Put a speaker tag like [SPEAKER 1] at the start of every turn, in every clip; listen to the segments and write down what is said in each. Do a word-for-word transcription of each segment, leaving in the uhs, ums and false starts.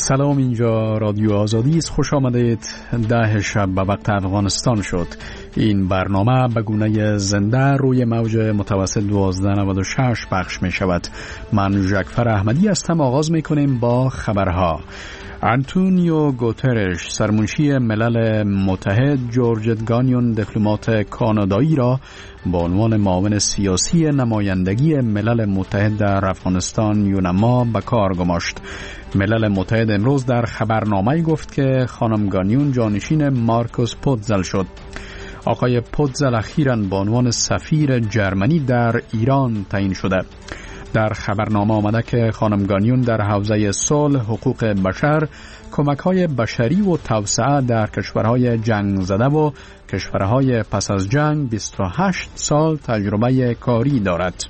[SPEAKER 1] سلام، اینجا رادیو آزادی است. خوش آمدید. ده شب به وقت افغانستان شد. این برنامه به گونه زنده روی موج متوسط دوازده نود و شش پخش می شود. من ژکفر احمدی هستم. آغاز می کنیم با خبرها. آنتونیو گوترش، سرمنشی ملل متحد، جورج گانیون، دیپلمات کانادایی را با عنوان معاون سیاسی نمایندگی ملل متحد در افغانستان یونما به کار گماشت. ملل متحد امروز در خبرنامه‌ای گفت که خانم گانیون جانشین مارکوس پوتزل شد. آقای پوتزل اخیراً به عنوان سفیر جرمنی در ایران تعیین شده. در خبرنامه آمده که خانم گانیون در حوزه صلح، حقوق بشر، کمک‌های بشری و توسعه در کشورهای جنگ زده و کشورهای پس از جنگ بیست و هشت سال تجربه کاری دارد.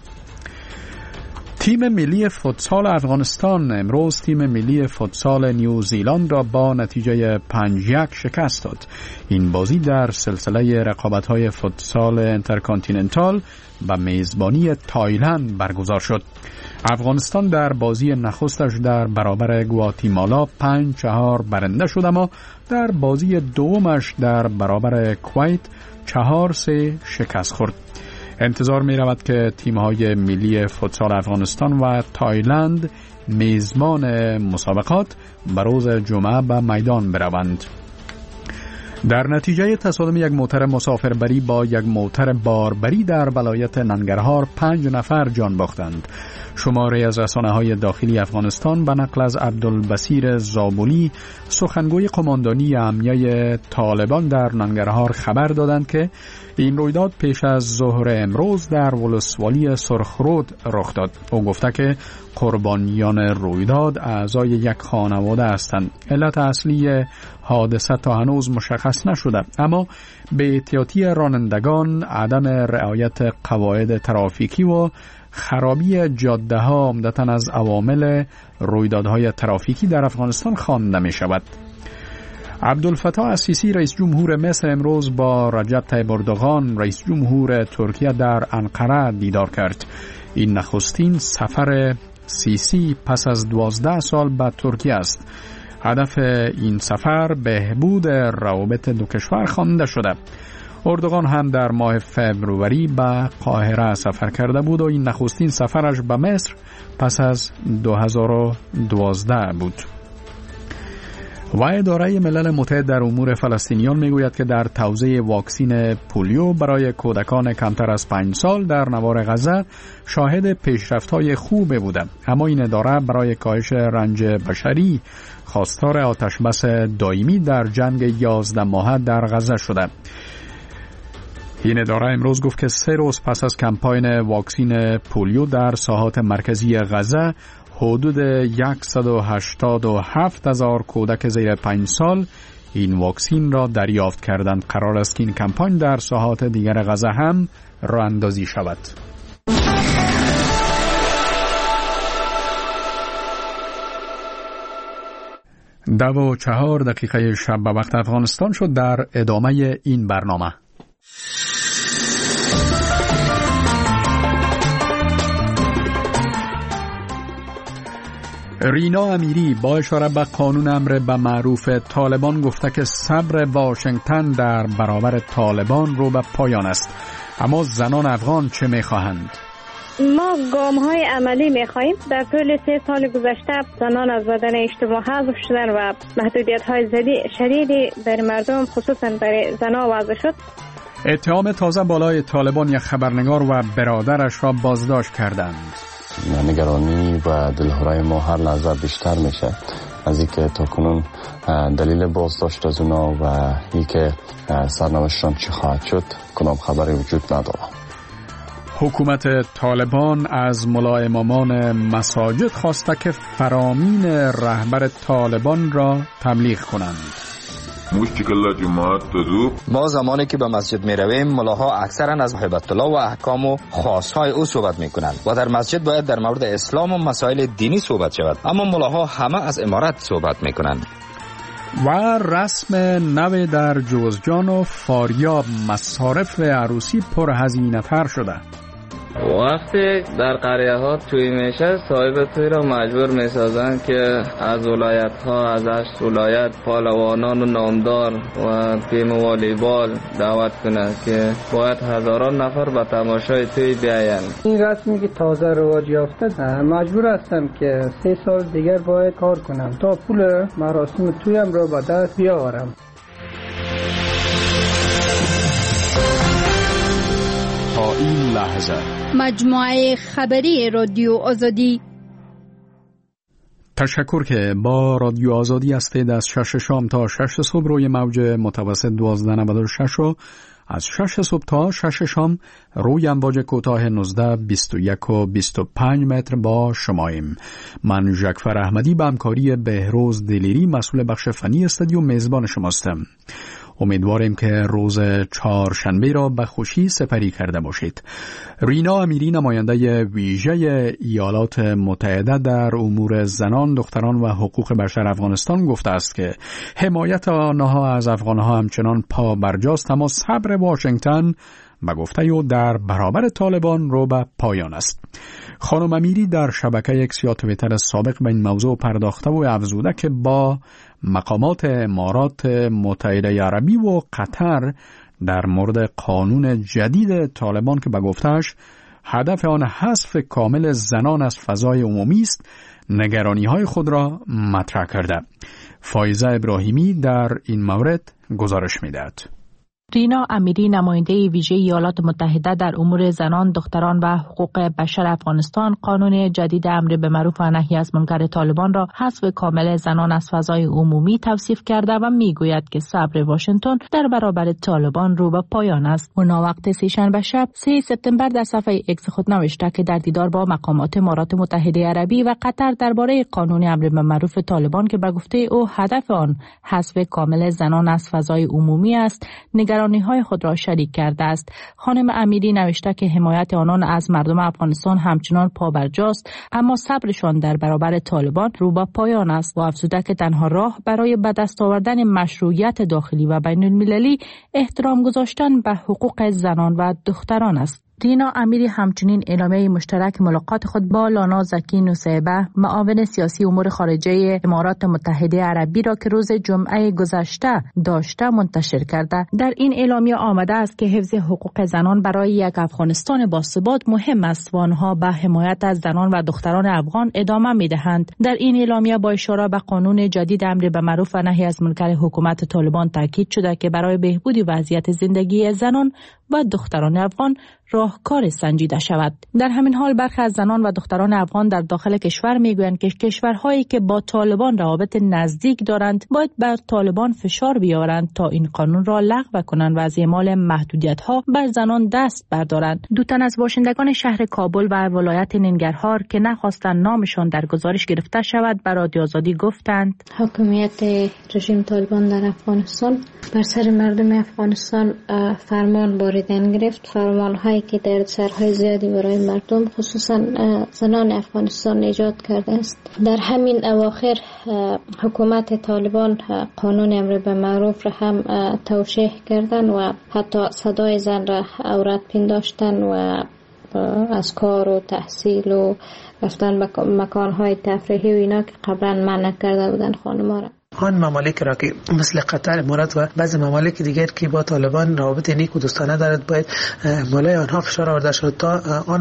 [SPEAKER 1] تیم ملی فوتسال افغانستان امروز تیم ملی فوتسال نیوزیلند را با نتیجه پنج یک شکست داد. این بازی در سلسله رقابت‌های فوتسال انترکانتیننتال و میزبانی تایلند برگزار شد. افغانستان در بازی نخستش در برابر گواتیمالا پنج چهار برنده شد، اما در بازی دومش در برابر کویت چهار سه شکست خورد. انتظار می رود که تیم‌های ملی فوتسال افغانستان و تایلند میزبان مسابقات به روز جمعه به میدان بروند. در نتیجه تصادم یک موتر مسافربری با یک موتر باربری در ولایت ننگرهار پنج نفر جان باختند. شماری از رسانه‌های داخلی افغانستان به نقل از عبدالبصیر زابولی، سخنگوی قماندانی امنیه طالبان در ننگرهار خبر دادند که این رویداد پیش از ظهر امروز در ولسوالی سرخرود رخ داد. او گفته که قربانیان رویداد اعضای یک خانواده هستند. علت اصلی حادثه تا هنوز مشخص نشده، اما به احتیاطی رانندگان، عدم رعایت قواعد ترافیکی و خرابی جاده ها عمدتاً از عوامل رویدادهای ترافیکی در افغانستان خوانده می شود. عبدالفتاح السیسی رئیس جمهور مصر امروز با رجب طیب اردوغان رئیس جمهور ترکیه در انقره دیدار کرد. این نخستین سفر سیسی پس از دوازده سال به ترکیه است. هدف این سفر بهبود روابط دو کشور خوانده شده. اردوغان هم در ماه فوریه به قاهره سفر کرده بود و این نخستین سفرش به مصر پس از دو هزار و دوازده بود. و اداره ملل متحد در امور فلسطینیان میگوید که در توزیع واکسین پولیو برای کودکان کمتر از پنج سال در نوار غزه شاهد پیشرفت‌های خوب بوده، اما این اداره برای کاهش رنج بشری خواستار آتشبس دائمی در جنگ یازده ماهه در غزه شده. این اداره امروز گفت که سه روز پس از کمپاین واکسین پولیو در ساحات مرکزی غزه حدود صد و هشتاد و هفت هزار کودک زیر پنج سال این واکسین را دریافت کردند. قرار است که این کمپاین در ساحات دیگر غزه هم راه اندازی شود. دو و چهار دقیقه شب به وقت افغانستان شد. در ادامه این برنامه رینا امیری با اشاره به قانون امر به معروف طالبان گفته که صبر واشنگتن در برابر طالبان رو به پایان است. اما زنان افغان چه می‌خواهند؟
[SPEAKER 2] ما گام‌های عملی می‌خواهیم. در طول سه سال گذشته زنان از بدن اجتماع حذف شدن و محدودیت‌های شدیدی بر مردم خصوصاً برای زنان وضع شد.
[SPEAKER 1] اتهام تازه بالای طالبان یک خبرنگار و برادرش را بازداشت کردند.
[SPEAKER 3] نگرانی و دلهوره ما هر لحظه بیشتر میشه از اینکه تا کنون دلیل بازداشت از اونا و اینکه سرنوشتشان چی خواهد شد کدام خبری وجود نداره.
[SPEAKER 1] حکومت طالبان از ملا امامان مساجد خواسته که فرامین رهبر طالبان را تبلیغ کنند.
[SPEAKER 4] ما زمانی که به مسجد می رویم ملاها اکثرا از هیبت الله و احکام و خاصهای او صحبت می کنند و در مسجد باید در مورد اسلام و مسائل دینی صحبت شود، اما ملاها همه از امارت صحبت می کنند.
[SPEAKER 1] و رسم نو در جوزجان و فاریاب، مصارف عروسی پرهزینه تر شده.
[SPEAKER 5] وقتی در قریه ها توی میشه صاحب توی را مجبور میسازن که از ولایت ها از هشت ولایت پهلوانان و نامدار و تیم والیبال دعوت کنه که باید هزاران نفر به تماشای توی بیاین.
[SPEAKER 6] این رسمی که تازه رواج یافته مجبور هستم که سه سال دیگر باید کار کنم تا پول مراسم تویم را به دست بیاورم.
[SPEAKER 1] تا این لحظه
[SPEAKER 7] مجموعه خبری رادیو آزادی.
[SPEAKER 1] تشکر که با رادیو آزادی هستید. از شش شام تا شش صبح روی موج متوسط دوازده نود و شش و از شش صبح تا شش شام روی امواج کوتاه نوزده بیست و یک و بیست و پنج متر با شماییم. من ژکفر احمدی به همکاری بهروز دلیری مسئول بخش فنی استودیو میزبان شماستم. امیدواریم که روز چهارشنبه را به خوشی سپری کرده باشید. رینا امیری نماینده ویژه ایالات متحده در امور زنان، دختران و حقوق بشر افغانستان گفته است که حمایت آنها از افغانها همچنان پا برجاست، اما صبر واشنگتن به گفته او در برابر طالبان رو به پایان است. خانم امیری در شبکه اکس یا توییتر سابق به این موضوع پرداخته و افزوده که با مقامات امارات متحده عربی و قطر در مورد قانون جدید طالبان که به گفتهش هدف آن حذف کامل زنان از فضای عمومی است، نگرانی‌های خود را مطرح کرده. فایزه ابراهیمی در این مورد گزارش می‌دهد.
[SPEAKER 8] رینا امیری نماینده ویژه ایالات متحده در امور زنان، دختران و حقوق بشر افغانستان قانون جدید امر به معروف و نهی از منکر طالبان را حذف کامل زنان از فضای عمومی توصیف کرده و میگوید که صبر واشنگتن در برابر طالبان رو به پایان است. اونا وقت سه‌شنبه شب سه سپتامبر در صفحه اکس خود نوشته که در دیدار با مقامات امارات متحده عربی و قطر درباره قانون امر به معروف طالبان که به گفته او هدف آن حذف کامل زنان از فضای عمومی است، نگران های خود را شریک کرده است. خانم امیری نوشته که حمایت آنان از مردم افغانستان همچنان پابرجاست، اما صبرشان در برابر طالبان رو به پایان است و افزوده که تنها راه برای به دست آوردن مشروعیت داخلی و بین المللی احترام گذاشتن به حقوق زنان و دختران است. رینا امیری همچنین اعلامیه مشترک ملاقات خود با لانا زکی نوسیبه، معاون سیاسی امور خارجه امارات متحده عربی را که روز جمعه گذشته داشته منتشر کرده. در این اعلامیه آمده است که حفظ حقوق زنان برای یک افغانستان باثبات مهم است و آنها به حمایت از زنان و دختران افغان ادامه می‌دهند. در این اعلامیه با اشاره به قانون جدید امر به معروف و نهی از منکر حکومت طالبان تاکید شده که برای بهبود وضعیت زندگی زنان و دختران افغان راهکار سنجیده شود. در همین حال برخی از زنان و دختران افغان در داخل کشور میگویند که کشورهایی که با طالبان روابط نزدیک دارند باید بر طالبان فشار بیاورند تا این قانون را لغو کنند و از اعمال محدودیت‌ها بر زنان دست بردارند. دو تن از باشندگان شهر کابل و ولایت ننگرهار که نخواستند نامشان در گزارش گرفته شود بر رادیو آزادی گفتند
[SPEAKER 9] حاکمیت رژیم طالبان در افغانستان بر سر مردم افغانستان فرمان باریدن گرفت، فرمان‌هایی که در سرهای زیادی برای مردم خصوصا زنان افغانستان ایجاد کرده است. در همین اواخر حکومت طالبان قانون امر به معروف را هم توشیح کردن و حتی صدای زن را عورت پنداشتن و از کار و تحصیل و رفتن به مکانهای تفریحی و اینا که قبلا منع کرده بودن خانم‌ها را.
[SPEAKER 10] آن ممالک را که مثل قطر، امارات و بعضی ممالک دیگر که با طالبان روابط نیک و دوستانه دارد باید بالای آنها فشار آورده شد تا آن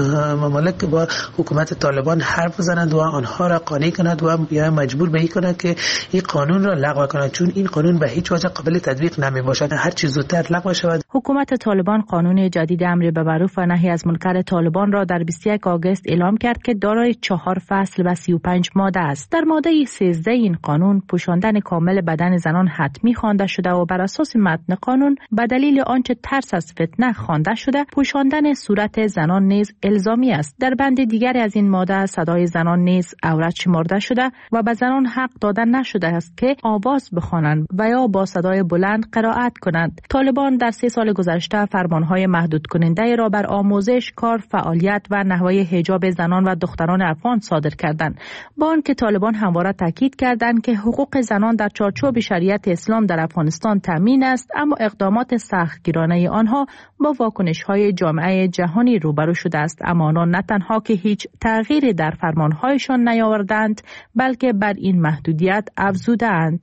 [SPEAKER 10] ممالک با حکومت طالبان حرف بزنند و آنها را قانع کنند و یا مجبور به این کنند که این قانون را لغو کنند، چون این قانون به هیچ وجه قابل تطبیق نمی باشد. هر چیز زودتر لغو شود.
[SPEAKER 8] حکومت طالبان قانون جدید امر به معروف و نهی از منکر طالبان را در بیست و یک آگوست اعلام کرد که دارای چهار فصل و سی و پنج ماده است. در ماده سیزده این قانون پوشاندن کامل بدن زنان حتمی خوانده شده و بر اساس متن قانون به دلیل آنچه ترس از فتنه خوانده شده پوشاندن صورت زنان نیز الزامی است. در بند دیگری از این ماده صدای زنان نیز عورت شمرده شده و به زنان حق داده نشده است که آواز بخوانند و یا با صدای بلند قرائت کنند. طالبان در سه سال گذشته فرمانهای محدود کننده را بر آموزش، کار، فعالیت و نحوه حجاب زنان و دختران افغان صادر کردند. با آنکه طالبان همواره تاکید کردند که حقوق حقوق زنان در چارچوب شریعت اسلام در افغانستان تامین است، اما اقدامات سختگیرانه آنها با واکنش‌های جامعه جهانی روبرو شده است. اما آنان نه تنها که هیچ تغییری در فرمانهایشان نیاوردند، بلکه بر این محدودیت افزودند.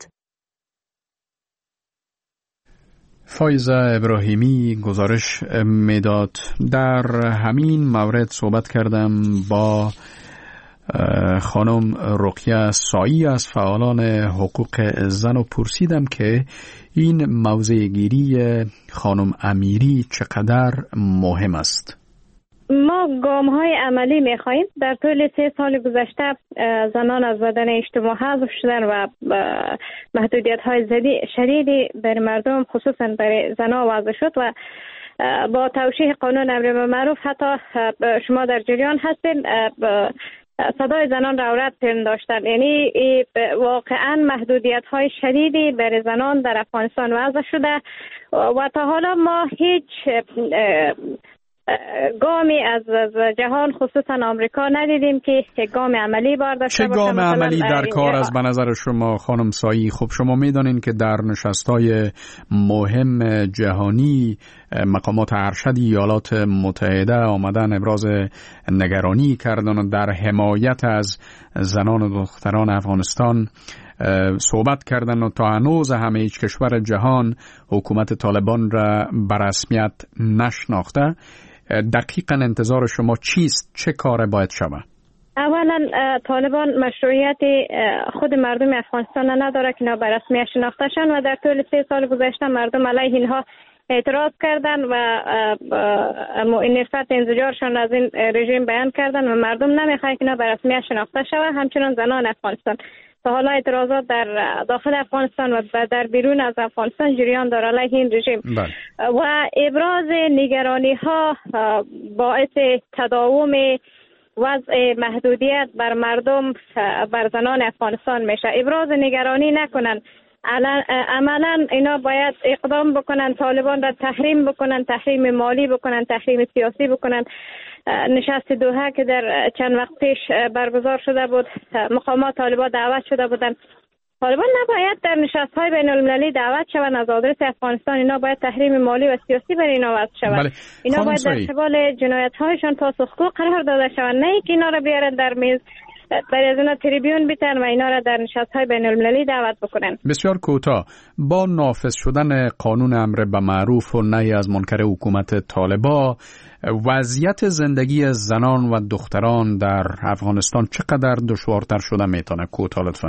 [SPEAKER 1] فایزه ابراهیمی گزارش میداد. در همین مورد صحبت کردم با خانم رقیه سایی از فعالان حقوق زن و پرسیدم که این موضع گیری خانم امیری چقدر مهم است.
[SPEAKER 2] ما گام های عملی می خواهیم. در طول سه سال گذشته زنان از بدن اجتماع حذف شدن و محدودیت های شدیدی بر مردم خصوصا برای زنان وضع شد و با توشیح قانون امر بالمعروف حتی شما در جریان هستین صدای زنان را عورت پنداشتن. یعنی واقعا محدودیت های شدیدی برای زنان در افغانستان وضع شده و تا حالا ما هیچ گامی از جهان خصوصا آمریکا ندیدیم که گام عملی برداشته باشه.
[SPEAKER 1] چه گام عملی در کار از به نظر شما خانم سایی؟ خب شما میدانین که در نشست‌های مهم جهانی مقامات ارشد ایالات متحده آمدن ابراز نگرانی کردن و در حمایت از زنان و دختران افغانستان صحبت کردن و تا هنوز همه هیچ کشور جهان حکومت طالبان را به رسمیت نشناخته. دقیقاً انتظار شما چیست؟ چه کار باید شود؟
[SPEAKER 2] اولا طالبان مشروعیت خود مردم افغانستان نداره که اینا به رسمیت شناخته شن و در طول سه سال گذشته مردم علیه اینها اعتراض کردن و نفرت انزجارشان از این رژیم بیان کردن و مردم نمیخواد که اینا به رسمیت شناخته شود. همچنان زنان افغانستان تا حالا اعتراضات در داخل افغانستان و در بیرون از افغانستان جریان داره علیه این رژیم و ابراز نگرانی ها باعث تداوم وضع محدودیت بر مردم بر زنان افغانستان میشه. ابراز نگرانی نکنن، عملا اینا باید اقدام بکنن، طالبان را تحریم بکنن، تحریم مالی بکنن، تحریم سیاسی بکنن. نشست دوحه که در چند وقت پیش برگزار شده بود، مقامات طالبان دعوت شده بودن. طالبان نباید در نشست‌های بین المللی دعوت شوند از آدرس افغانستان. اینا باید تحریم مالی و سیاسی برای اینا وضع شود. بله. اینا باید در قبال جنایت‌هایشان پاسخگو قرار داده شوند، نه اینکه اینا را بیارن در میز برای از اینا تریبیون بیتن و اینا را در نشست‌های بین المللی دعوت بکنن.
[SPEAKER 1] بسیار کوتاه، با نافذ شدن قانون امر به معروف و نهی از منکر حکومت طالبان، وضعیت زندگی زنان و دختران در افغانستان چقدر دشوارتر شده میتونه؟ کوتاه لطفاً.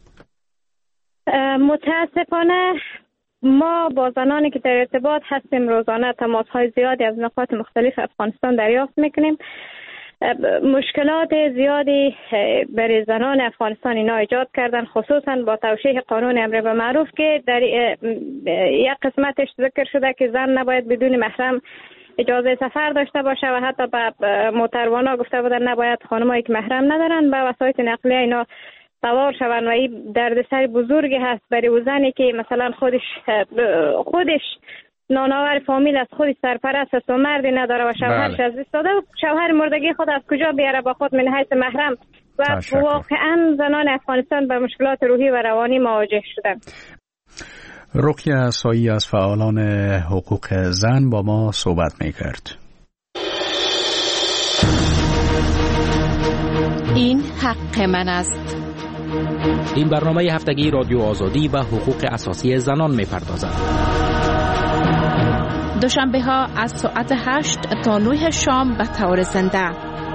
[SPEAKER 2] متاسفانه ما با زنانی که در ارتباط هستیم روزانه تماس‌های زیادی از نقاط مختلف افغانستان دریافت میکنیم. مشکلات زیادی برای زنان افغانستان اینا ایجاد کردن، خصوصا با توشیح قانون امر به معروف که در یک قسمتش ذکر شده که زن نباید بدون محرم اجازه سفر داشته باشه و حتی به موتروانا گفته بودن نباید خانمایی که محرم ندارن به وسایط نقلیه اینا سوار شوند و این دردسر بزرگی هست برای او زنی که مثلا خودش خودش نانآور فامیل از خودش سرپرست است و مردی نداره و شوهرش از دست داده و شوهر مردگی خود از کجا بیاره با خود من حیث محرم و واقعا زنان افغانستان به مشکلات روحی و روانی مواجه شدن.
[SPEAKER 1] رقیه سایی از فعالان حقوق زن با ما صحبت میکرد.
[SPEAKER 8] این حق من است.
[SPEAKER 11] این برنامه هفتگی رادیو آزادی و حقوق اساسی زنان میپردازد.
[SPEAKER 8] دوشنبه ها از ساعت هشت تا نه شام به طور زنده.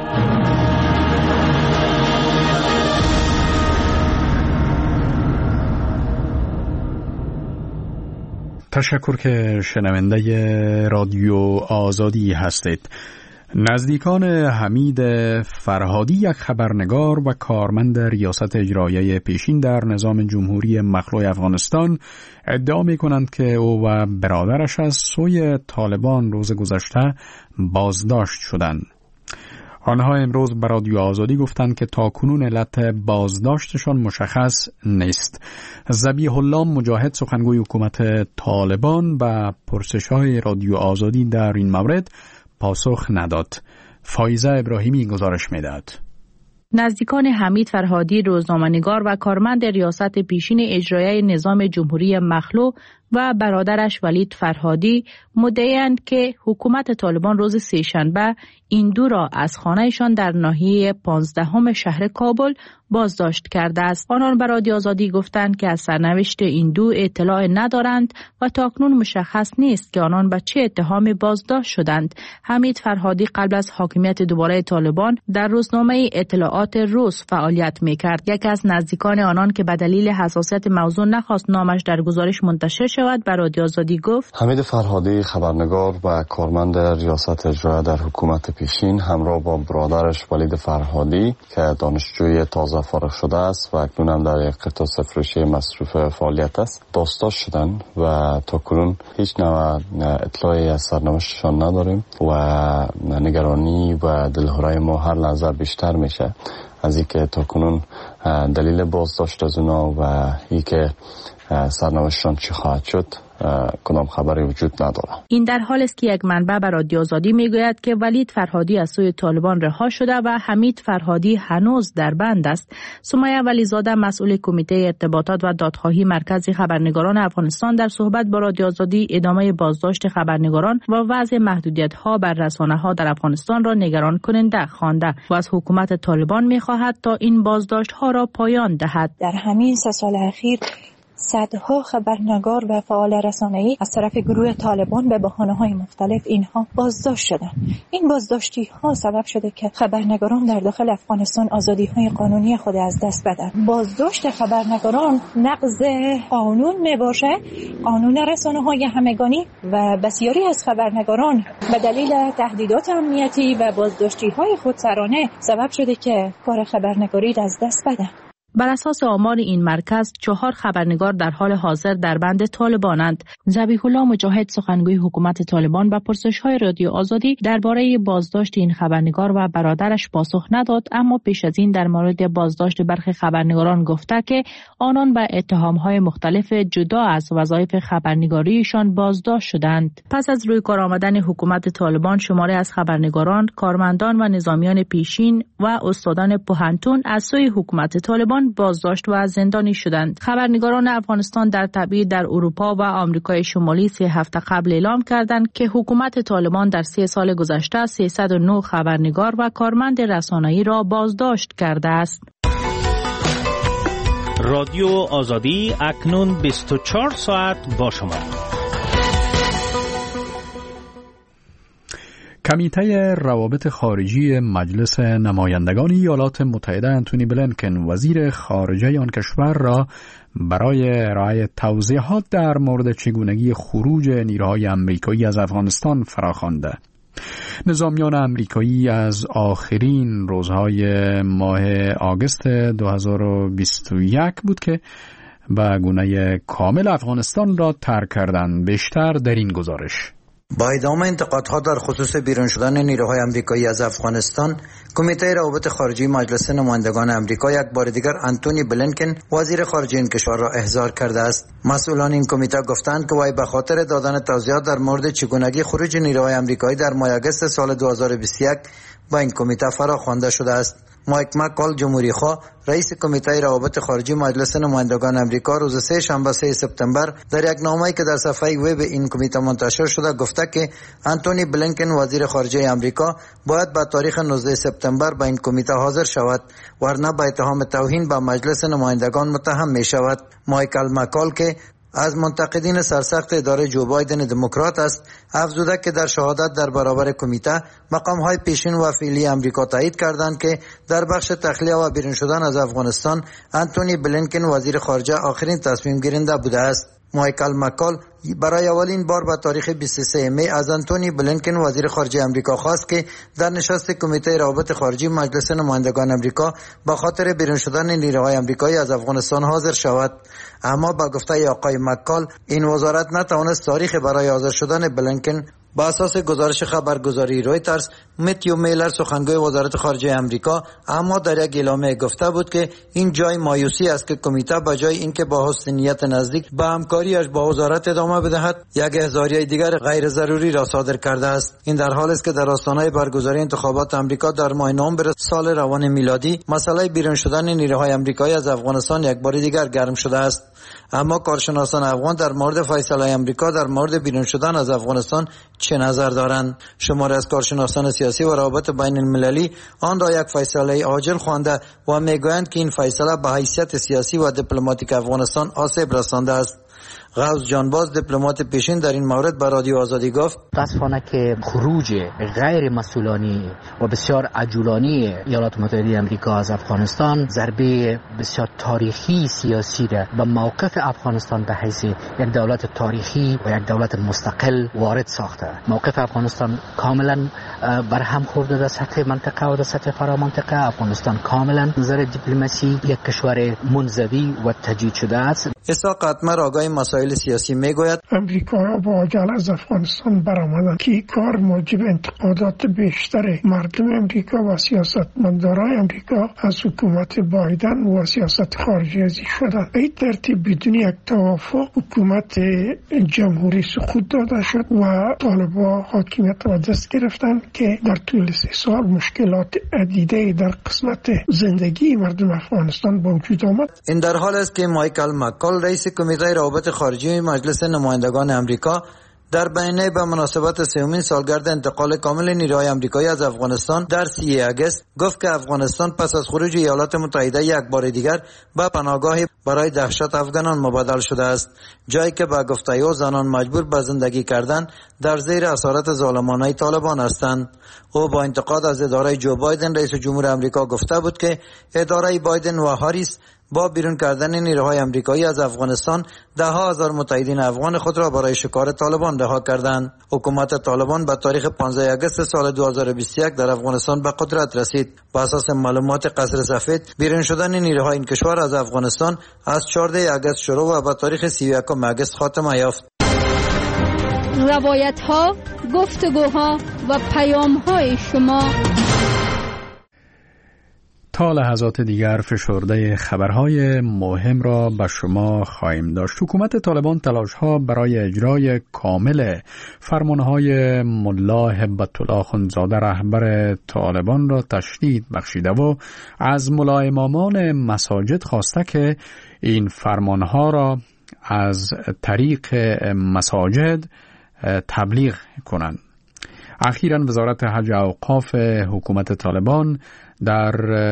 [SPEAKER 1] تشکر که شنونده رادیو آزادی هستید. نزدیکان حمید فرهادی، یک خبرنگار و کارمند ریاست اجراییه پیشین در نظام جمهوری مخلوع افغانستان، ادعا می کنند که او و برادرش از سوی طالبان روز گذشته بازداشت شدند. آنها امروز به رادیو آزادی گفتند که تاکنون علت بازداشتشان مشخص نیست. ذبیح الله مجاهد، سخنگوی حکومت طالبان، به پرسش‌های رادیو آزادی در این مورد پاسخ نداد. فایزه ابراهیمی گزارش می‌دهد.
[SPEAKER 8] نزدیکان حمید فرهادی روزنامه‌نگار و کارمند ریاست پیشین اجرایی نظام جمهوری مخلوع و برادرش ولید فرهادی مدعی‌اند که حکومت طالبان روز سه‌شنبه این دو را از خانه‌شان در ناحیه پانزدهم شهر کابل بازداشت کرده است. آنان به رادیو آزادی گفتند که از سرنوشت این دو اطلاع ندارند و تاکنون مشخص نیست که آنان به چه اتهامی بازداشت شدند. حمید فرهادی قبل از حاکمیت دوباره طالبان در روزنامه اطلاعات روز فعالیت می‌کرد. یکی از نزدیکان آنان که به دلیل حساسیت موضوع نخواست نامش در گزارش منتشر شود به رادیو آزادی گفت:
[SPEAKER 3] حمید فرهادی خبرنگار و کارمند ریاست اجرایی در حکومت پیشین همراه با برادرش ولید فرهادی که دانشجوی تازه فارغ شده است و اکنون هم در یک قطاع فروشی مصروف فعالیت است بازداشت شدن و تا کنون هیچ نوع اطلاعی از سرنوشتشان نداریم و نگرانی و دلهره ما هر لحظه بیشتر میشه از اینکه تا کنون دلیل بازداشت از اونا و اینکه سرنوشتشان چی خواهد شد کدام خبری وجود نداره.
[SPEAKER 8] این در حال است که یک منبع به رادیو آزادی میگوید که ولید فرهادی از سوی طالبان رها شده و حمید فرهادی هنوز در بند است. سمیه ولیزاده مسئول کمیته ارتباطات و دادخواهی مرکز خبرنگاران افغانستان در صحبت با رادیو آزادی ادامه بازداشت خبرنگاران و وضع محدودیت‌ها بر رسانه‌ها در افغانستان را نگران کننده خوانده و از حکومت طالبان می‌خواهد تا این بازداشت‌ها را پایان دهد.
[SPEAKER 12] در همین سه سال اخیر صدها خبرنگار و فعال رسانه‌ای از طرف گروه طالبان به بهانه‌های مختلف اینها بازداشت شدند. این بازداشتی‌ها سبب شده که خبرنگاران در داخل افغانستان آزادی‌های قانونی خود از دست بدن. بازداشت خبرنگاران نقض قانون میباشه، قانون رسانه‌های همگانی، و بسیاری از خبرنگاران به دلیل تهدیدات امنیتی و بازداشتی‌های خودسرانه سبب شده که کار خبرنگاری از دست بدن.
[SPEAKER 8] بر اساس آمار این مرکز چهار خبرنگار در حال حاضر در بند طالبانند. ذبیح الله مجاهد سخنگوی حکومت طالبان به پرسش‌های رادیو آزادی درباره بازداشت این خبرنگار و برادرش پاسخ نداد، اما پیش از این در مورد بازداشت برخی خبرنگاران گفته که آنان به اتهام‌های مختلف جدا از وظایف خبرنگاریشان بازداشت شدند. پس از روی کار آمدن حکومت طالبان شماری از خبرنگاران، کارمندان و نظامیان پیشین و استادان پوهنتون از سوی حکومت طالبان بازداشت و زندانی شدند. خبرنگاران افغانستان در تبعید در اروپا و آمریکای شمالی سه هفته قبل اعلام کردند که حکومت طالبان در سه سال گذشته سیصد و نه خبرنگار و کارمند رسانه‌ای را بازداشت کرده است.
[SPEAKER 11] رادیو آزادی اکنون بیست و چهار ساعت با شما.
[SPEAKER 1] کمیته روابط خارجی مجلس نمایندگان ایالات متحده انتونی بلینکن وزیر خارجه آن کشور را برای ارائه توضیحات در مورد چگونگی خروج نیروهای آمریکایی از افغانستان فراخوانده. نظامیان آمریکایی از آخرین روزهای ماه آگوست دو هزار و بیست و یک بود که به گونه کامل افغانستان را ترک کردند. بیشتر در این گزارش.
[SPEAKER 13] با ادامه انتقادها در خصوص بیرون شدن نیروهای آمریکایی از افغانستان، کمیته روابط خارجی مجلس نمایندگان آمریکا یک بار دیگر انتونی بلینکن وزیر خارجه این کشور را احضار کرده است. مسئولان این کمیته گفتند که وی به خاطر دادن توضیحات در مورد چگونگی خروج نیروهای آمریکایی در ماه آگوست سال دو هزار و بیست و یک با این کمیته فراخوانده شده است. مایک مکال جمهوریخواه رئیس کمیته روابط خارجی مجلس نمایندگان آمریکا روز سه شنبه سه سپتامبر در یک نامه‌ای که در صفحه وب این کمیته منتشر شده گفته که انتونی بلینکن وزیر خارجه آمریکا باید به تاریخ نوزده سپتامبر به این کمیته حاضر شود، ورنه به اتهام توهین به مجلس نمایندگان متهم می شود. مایکل مکال که از منتقدین سرسخت اداره جو بایدن دموکرات است، افزوده که در شهادت در برابر کمیته مقام‌های پیشین و فعلی آمریکا تایید کردند که در بخش تخلیه و بیرون شدن از افغانستان انتونی بلینکن وزیر خارجه آخرین تصمیم گیرنده بوده است. مایکل مکال برای اولین بار به تاریخ بیست و سه می از انتونی بلینکن وزیر خارجه آمریکا خواست که در نشست کمیته روابط خارجی مجلس نمایندگان آمریکا به خاطر بیرون شدن نیروهای آمریکایی از افغانستان حاضر شود، اما با گفته آقای مکال این وزارت نتوانست تاریخ برای حاضر شدن بلینکن. با اساس گزارش خبرگزاری رویترز، متیو میلر سخنگوی وزارت خارجه آمریکا اما در یک اعلامیه گفته بود که این جای مایوسی است که کمیته به جای اینکه با حسن نیت نزدیک به همکاریش با وزارت ادامه ادامه بدهد، یک احضاریه دیگر غیر ضروری را صادر کرده است. این در حالی است که در آستانه برگزاری انتخابات آمریکا در ماه نوامبر سال روان میلادی مسئله بیرون شدن نیروهای آمریکایی از افغانستان یک بار دیگر گرم شده است. اما کارشناسان افغان در مورد فیصله آمریکا در مورد بیرون شدن از افغانستان چه نظر دارند؟ شماری از کارشناسان سیاسی و روابط بین المللی آن را یک فیصله عاجل خوانده و میگویند که این فیصله به حیثیت سیاسی و دیپلماتیک افغانستان آسیب رسانده است. غوث جانباز دیپلمات پیشین در این مورد به رادیو آزادی گفت:
[SPEAKER 14] متاسفانه که خروج غیر مسئولانه و بسیار عجولانه ایالات متحده آمریکا از افغانستان ضربه بسیار تاریخی سیاسی را به موقف افغانستان به حیث یک دولت تاریخی و یک دولت مستقل وارد ساخته. موقف افغانستان کاملا برهم خورده در سطح منطقه و در سطح فرامنطقه. افغانستان کاملا نظر دیپلماسی یک کشور منزوی و تجدید شده است.
[SPEAKER 13] اسحاق اتمر آگاه مسائل سیاسی میگوید:
[SPEAKER 15] امریکا با عجله از افغانستان برآمدند که این کار موجب انتقادات بیشتر مردم امریکا و سیاستمداران امریکا از حکومت بایدن و سیاست خارجی شدند. این ترتیب بدون یک توافق حکومت جمهوری سقوط داده شد و طالبان حاکمیت را دست گرفتند که در طول سه سال مشکلات عدیده در قسمت زندگی مردم افغانستان به وجود آمد.
[SPEAKER 13] این در حال است که مایکل مکال رئیس کمیته روابط خارجی مجلس نمایندگان امریکا در بیانیه به مناسبت سومین سالگرد انتقال کامل نیروهای آمریکایی از افغانستان در سی آگوست گفت که افغانستان پس از خروج ایالات متحده یک بار دیگر به پناهگاهی برای دهشت افغانان مبادل شده است، جایی که به گفته او زنان مجبور به زندگی کردن در زیر اسارت ظالمانه طالبان هستند. او با انتقاد از اداره جو بایدن رئیس جمهور آمریکا گفته بود که اداره بایدن و هاریس با بیرون کردن نیروهای آمریکایی از افغانستان ده ها هزار متحدین افغان خود را برای شکار طالبان رها کردند. حکومت طالبان به تاریخ پانزده آگوست سال دو هزار و بیست و یک در افغانستان به قدرت رسید. بر اساس معلومات قصر سفید بیرون شدن نیروهای این کشور از افغانستان از چهارده آگوست شروع و به تاریخ سی و یکم آگوست خاتمه یافت.
[SPEAKER 7] روایت ها، گفتگوها و پیام های شما.
[SPEAKER 1] تا لحظات دیگر فشرده خبرهای مهم را به شما خواهیم داشت. حکومت طالبان تلاش‌ها برای اجرای کامل فرمانهای ملا هبت الله اخندزاده رهبر طالبان را تشدید بخشیده و از ملا امامان مساجد خواسته که این فرمانها را از طریق مساجد تبلیغ کنند. اخیراً وزارت حج و اوقاف حکومت طالبان در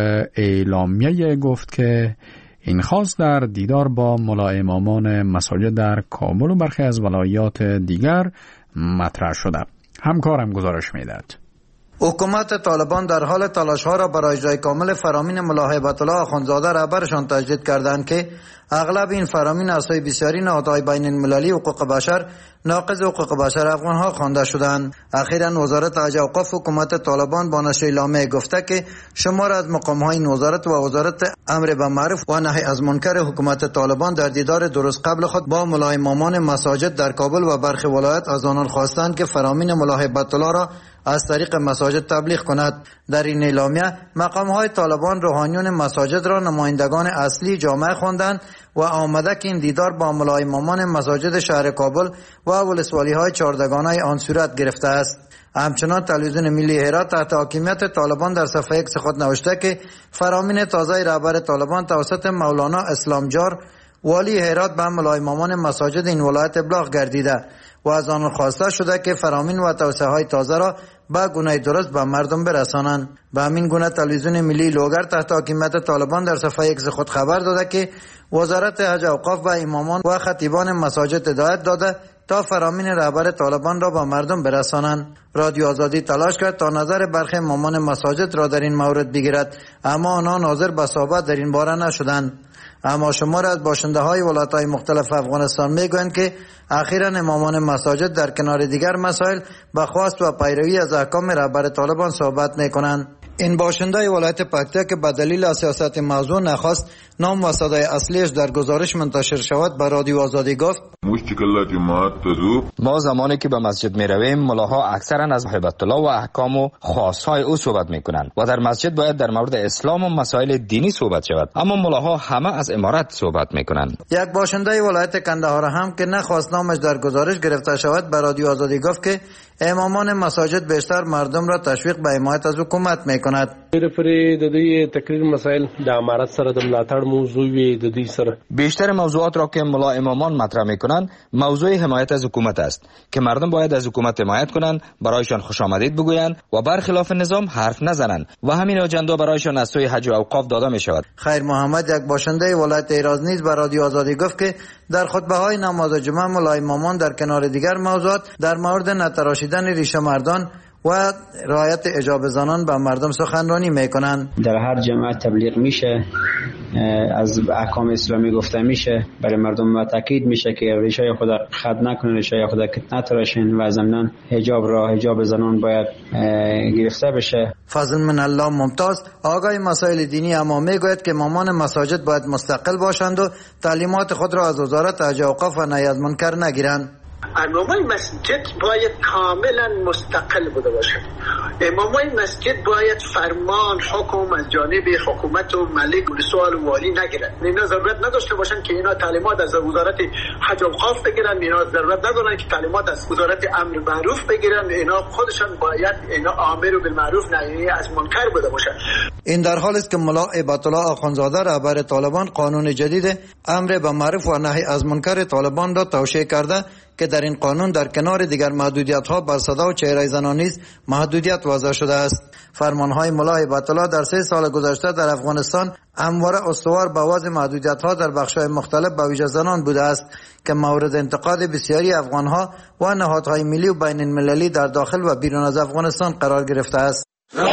[SPEAKER 1] اعلامیه گفت که این خواست در دیدار با ملا امامان مساجد در کابل و برخی از ولایات دیگر مطرح شده. همکارم گزارش می‌دهد.
[SPEAKER 13] حکومت طالبان در حال تلاش‌ها را برای اجرای کامل فرامین ملا هبت الله اخندزاده رهبرشان تجدید کردند که اغلب این فرامین از سوی بسیاری نهادهای بین المللی حقوق بشر ناقض حقوق بشر افغان‌ها خوانده شدند. اخیراً وزارت حج و اوقاف حکومت طالبان با نشر اعلامیه گفته که شمار از مقام‌های این وزارت و وزارت امر به معروف و نهی از منکر حکومت طالبان در دیدار درست قبل خود با ملا امامان مساجد در کابل و برخی ولایات از آنان خواستند که فرامین ملا هبت الله را از طریق مساجد تبلیغ کند. در این اعلامیه مقام‌های طالبان روحانیون مساجد را نمایندگان اصلی جامعه خواندند و آمده که این دیدار با ملا امامان مساجد شهر کابل و ولسوالی‌های چهاردگانه آن صورت گرفته است. همچنان تلویزیون ملی هرات تحت حاکمیت طالبان در صفحه ایکس خود نوشته که فرامین تازه رهبر طالبان توسط مولانا اسلامجار والی هرات به ملا امامان مساجد این ولایت ابلاغ گردیده و از آن خواسته شده که فرامین و توصیه های تازه را به گونه درست به مردم برسانند. به همین گونه تلویزیون ملی لوگر تحت حاکمیت طالبان در صفحه ایکس خود خبر داده که وزارت حج و اوقاف به امامان و خطیبان مساجد هدایت داده تا فرامین رهبر طالبان را به مردم برسانند. رادیو آزادی تلاش کرد تا نظر برخی امامان مساجد را در این مورد بگیرد، اما آنها حاضر به صحبت در این باره نشدند. اما شمار از باشنده های ولایت های مختلف افغانستان میگویند که اخیراً امامان مساجد در کنار دیگر مسائل به خواست و پیروی از احکام رهبر طالبان صحبت میکنند. این باشنده ولایت پکتیا که به دلیل سیاست موضوع نخواست نام و صدای اصلیش در گزارش منتشر شود به رادیو آزادی گفت
[SPEAKER 4] ما زمانی که به مسجد می رویم ملاها اکثرا از هیبت الله و احکام و خاصهای او صحبت می کنند و در مسجد باید در مورد اسلام و مسائل دینی صحبت شود، اما ملاها همه از امارت صحبت می کنند.
[SPEAKER 13] یک باشنده ولایت کندهار هم که نخواست نامش در گزارش گرفته شود به رادیو آزادی گفت که امامان مساجد بیشتر مردم را تشویق به حمایت از حکومت می کند.
[SPEAKER 4] بیشتر موضوعات را که ملا امامان مطرح می کنند موضوع حمایت از حکومت است که مردم باید از حکومت حمایت کنند، برایشان خوش آمدید بگویند و برخلاف نظام حرف نزنند و همین اجندا برایشان از سوی حج و اوقاف داده می شود.
[SPEAKER 13] خیر محمد یک باشنده ولایت ایراز نیز به رادیو آزادی گفت که در خطبه های نماز جمعه ملا امامان در کنار دیگر موضوعات در مورد نتراشیدن ریش مردان و رعایت حجاب زنان به مردم سخنرانی میکنند.
[SPEAKER 16] در هر جمعه تبلیغ میشه، از احکام اسلامی گفته میشه، برای مردم تاکید میشه که ریشای خود خد نکنن، ریشای خود نتراشین و ضمناً حجاب را حجاب زنان باید گرفته بشه.
[SPEAKER 13] فضل من الله ممتاز آقای مسائل دینی اما میگوید که مامان مساجد باید مستقل باشند و تعلیمات خود را از وزارت حج و اوقاف و نهی از منکر نگیرند.
[SPEAKER 17] امامای مسجد باید کاملا مستقل بوده باشد. امامای مسجد باید فرمان حکم از جانب حکومت و ملک و رسول و والی نگیرند. اینا ضرورت نداشته باشند که اینا تعلیمات از وزارت حج و اوقاف بگیرن، اینا ضرورت ندارن که تعلیمات از وزارت امر معروف بگیرن، اینا خودشان باید اینا امر بالمعروف نهی از منکر بوده باشند.
[SPEAKER 13] این در حالی است که ملا هیبت الله آخوندزاده رهبر طالبان قانون جدید امر به معروف و نهی از منکر طالبان را توشیح کرده که در این قانون در کنار دیگر محدودیت‌ها بر صدا و چهره زنان نیز محدودیت وضع شده است. فرمان‌های ملا هیبت الله در سه سال گذشته در افغانستان همواره استوار به وضع محدودیت‌ها در بخش‌های مختلف به ویژه زنان بوده است که مورد انتقاد بسیاری افغان‌ها و نهادهای ملی و بین المللی در داخل و بیرون از افغانستان قرار گرفته است.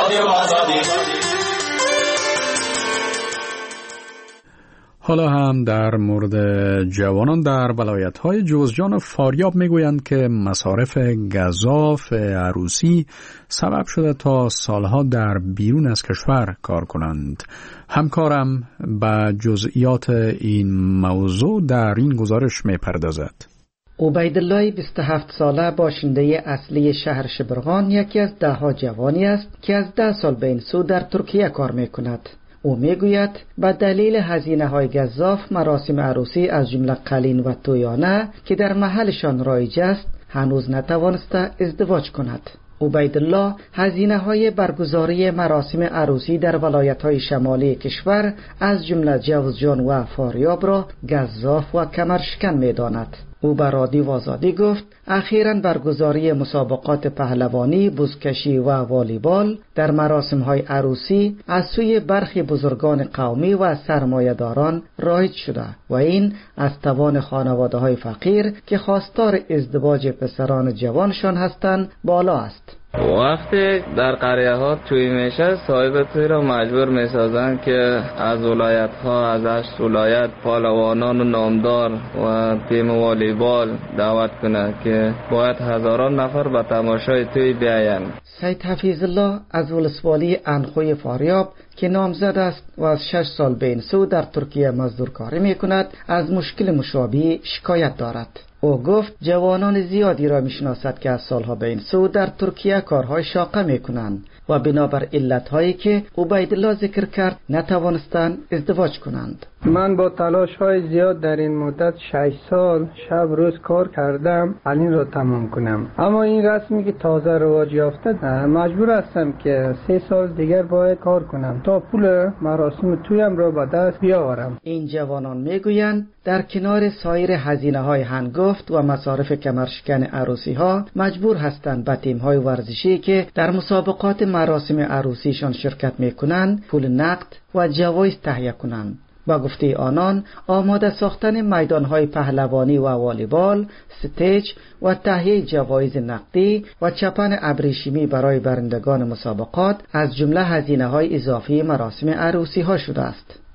[SPEAKER 1] حالا هم در مورد جوانان در ولایت‌های جوزجان و فاریاب میگویند که مصارف گزاف عروسی سبب شده تا سالها در بیرون از کشور کار کنند. همکارم به جزئیات این موضوع در این گزارش میپردازد.
[SPEAKER 18] عبیدالله بیست و هفت ساله باشنده اصلی شهر شبرغان یکی از ده ها جوانی است که از ده سال به این سو در ترکیه کار میکند. او میگوید به دلیل هزینه های گزاف مراسم عروسی از جمله قلین و تویانه که در محلشان رایج است هنوز نتوانسته ازدواج کند. عبیدالله هزینه های برگزاری مراسم عروسی در ولایت های شمالی کشور از جمله جوزجان و فاریاب را گزاف و کمرشکن میداند. او به رادیو آزادی گفت اخیراً برگزاری مسابقات پهلوانی، بزکشی و والیبال در مراسم‌های عروسی از سوی برخی بزرگان قومی و سرمایه‌داران رایج شده و این از توان خانواده‌های فقیر که خواستار ازدواج پسران جوانشان هستند بالا است.
[SPEAKER 5] وقتی در قریه ها توی میشه صاحب توی را مجبور میسازن که از ولایت ها از هشت ولایت پهلوانان و نامدار و تیم والیبال دعوت کنه که باید هزاران نفر به تماشای توی بیاین.
[SPEAKER 18] سید حفیظ الله از ولسوالی انخوی فاریاب که نامزد است و از شش سال به این سو در ترکیه مزدور کاری می کند از مشکل مشابه شکایت دارد. او گفت جوانان زیادی را میشناسد که از سالها به این سو در ترکیه کارهای شاقه میکنند و بنابر علتهایی که عبیدالله ذکر کرد نتوانستند ازدواج کنند.
[SPEAKER 6] من با تلاش های زیاد در این مدت شش سال شب روز کار کردم الان را تمام کنم، اما این رسمی که تازه رواج یافته مجبور هستم که سه سال دیگر باید کار کنم تا پول مراسم تویم را به دست بیاورم.
[SPEAKER 18] این جوانان میگویند در کنار سایر هزینه های هنگفت و مصارف کمرشکن عروسی ها مجبور هستند به تیم های ورزشی که در مسابقات مراسم عروسیشان شرکت میکنند پول نقد و جوایز تهیه کنند. با گفته آنان آماده ساختن میدانهای پهلوانی و والیبال، ستیج و تهیه جوایز نقدی و چپن ابریشمی برای برندگان مسابقات از جمله هزینه های اضافی مراسم عروسی ها شده است.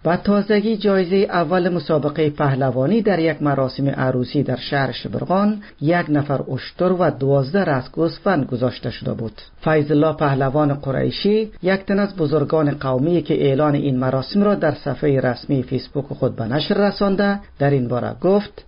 [SPEAKER 18] و تازگی جایزه اول مسابقه پهلوانی در یک مراسم عروسی در شهر شبرغان یک نفر اشتر و دوازده رأس گوسفند گذاشته شده بود. فیض الله پهلوان قریشی، یک تن از بزرگان قومی که اعلان این مراسم را در صفحه رسمی فیسبوک خود به نشر رسانده، در این باره گفت: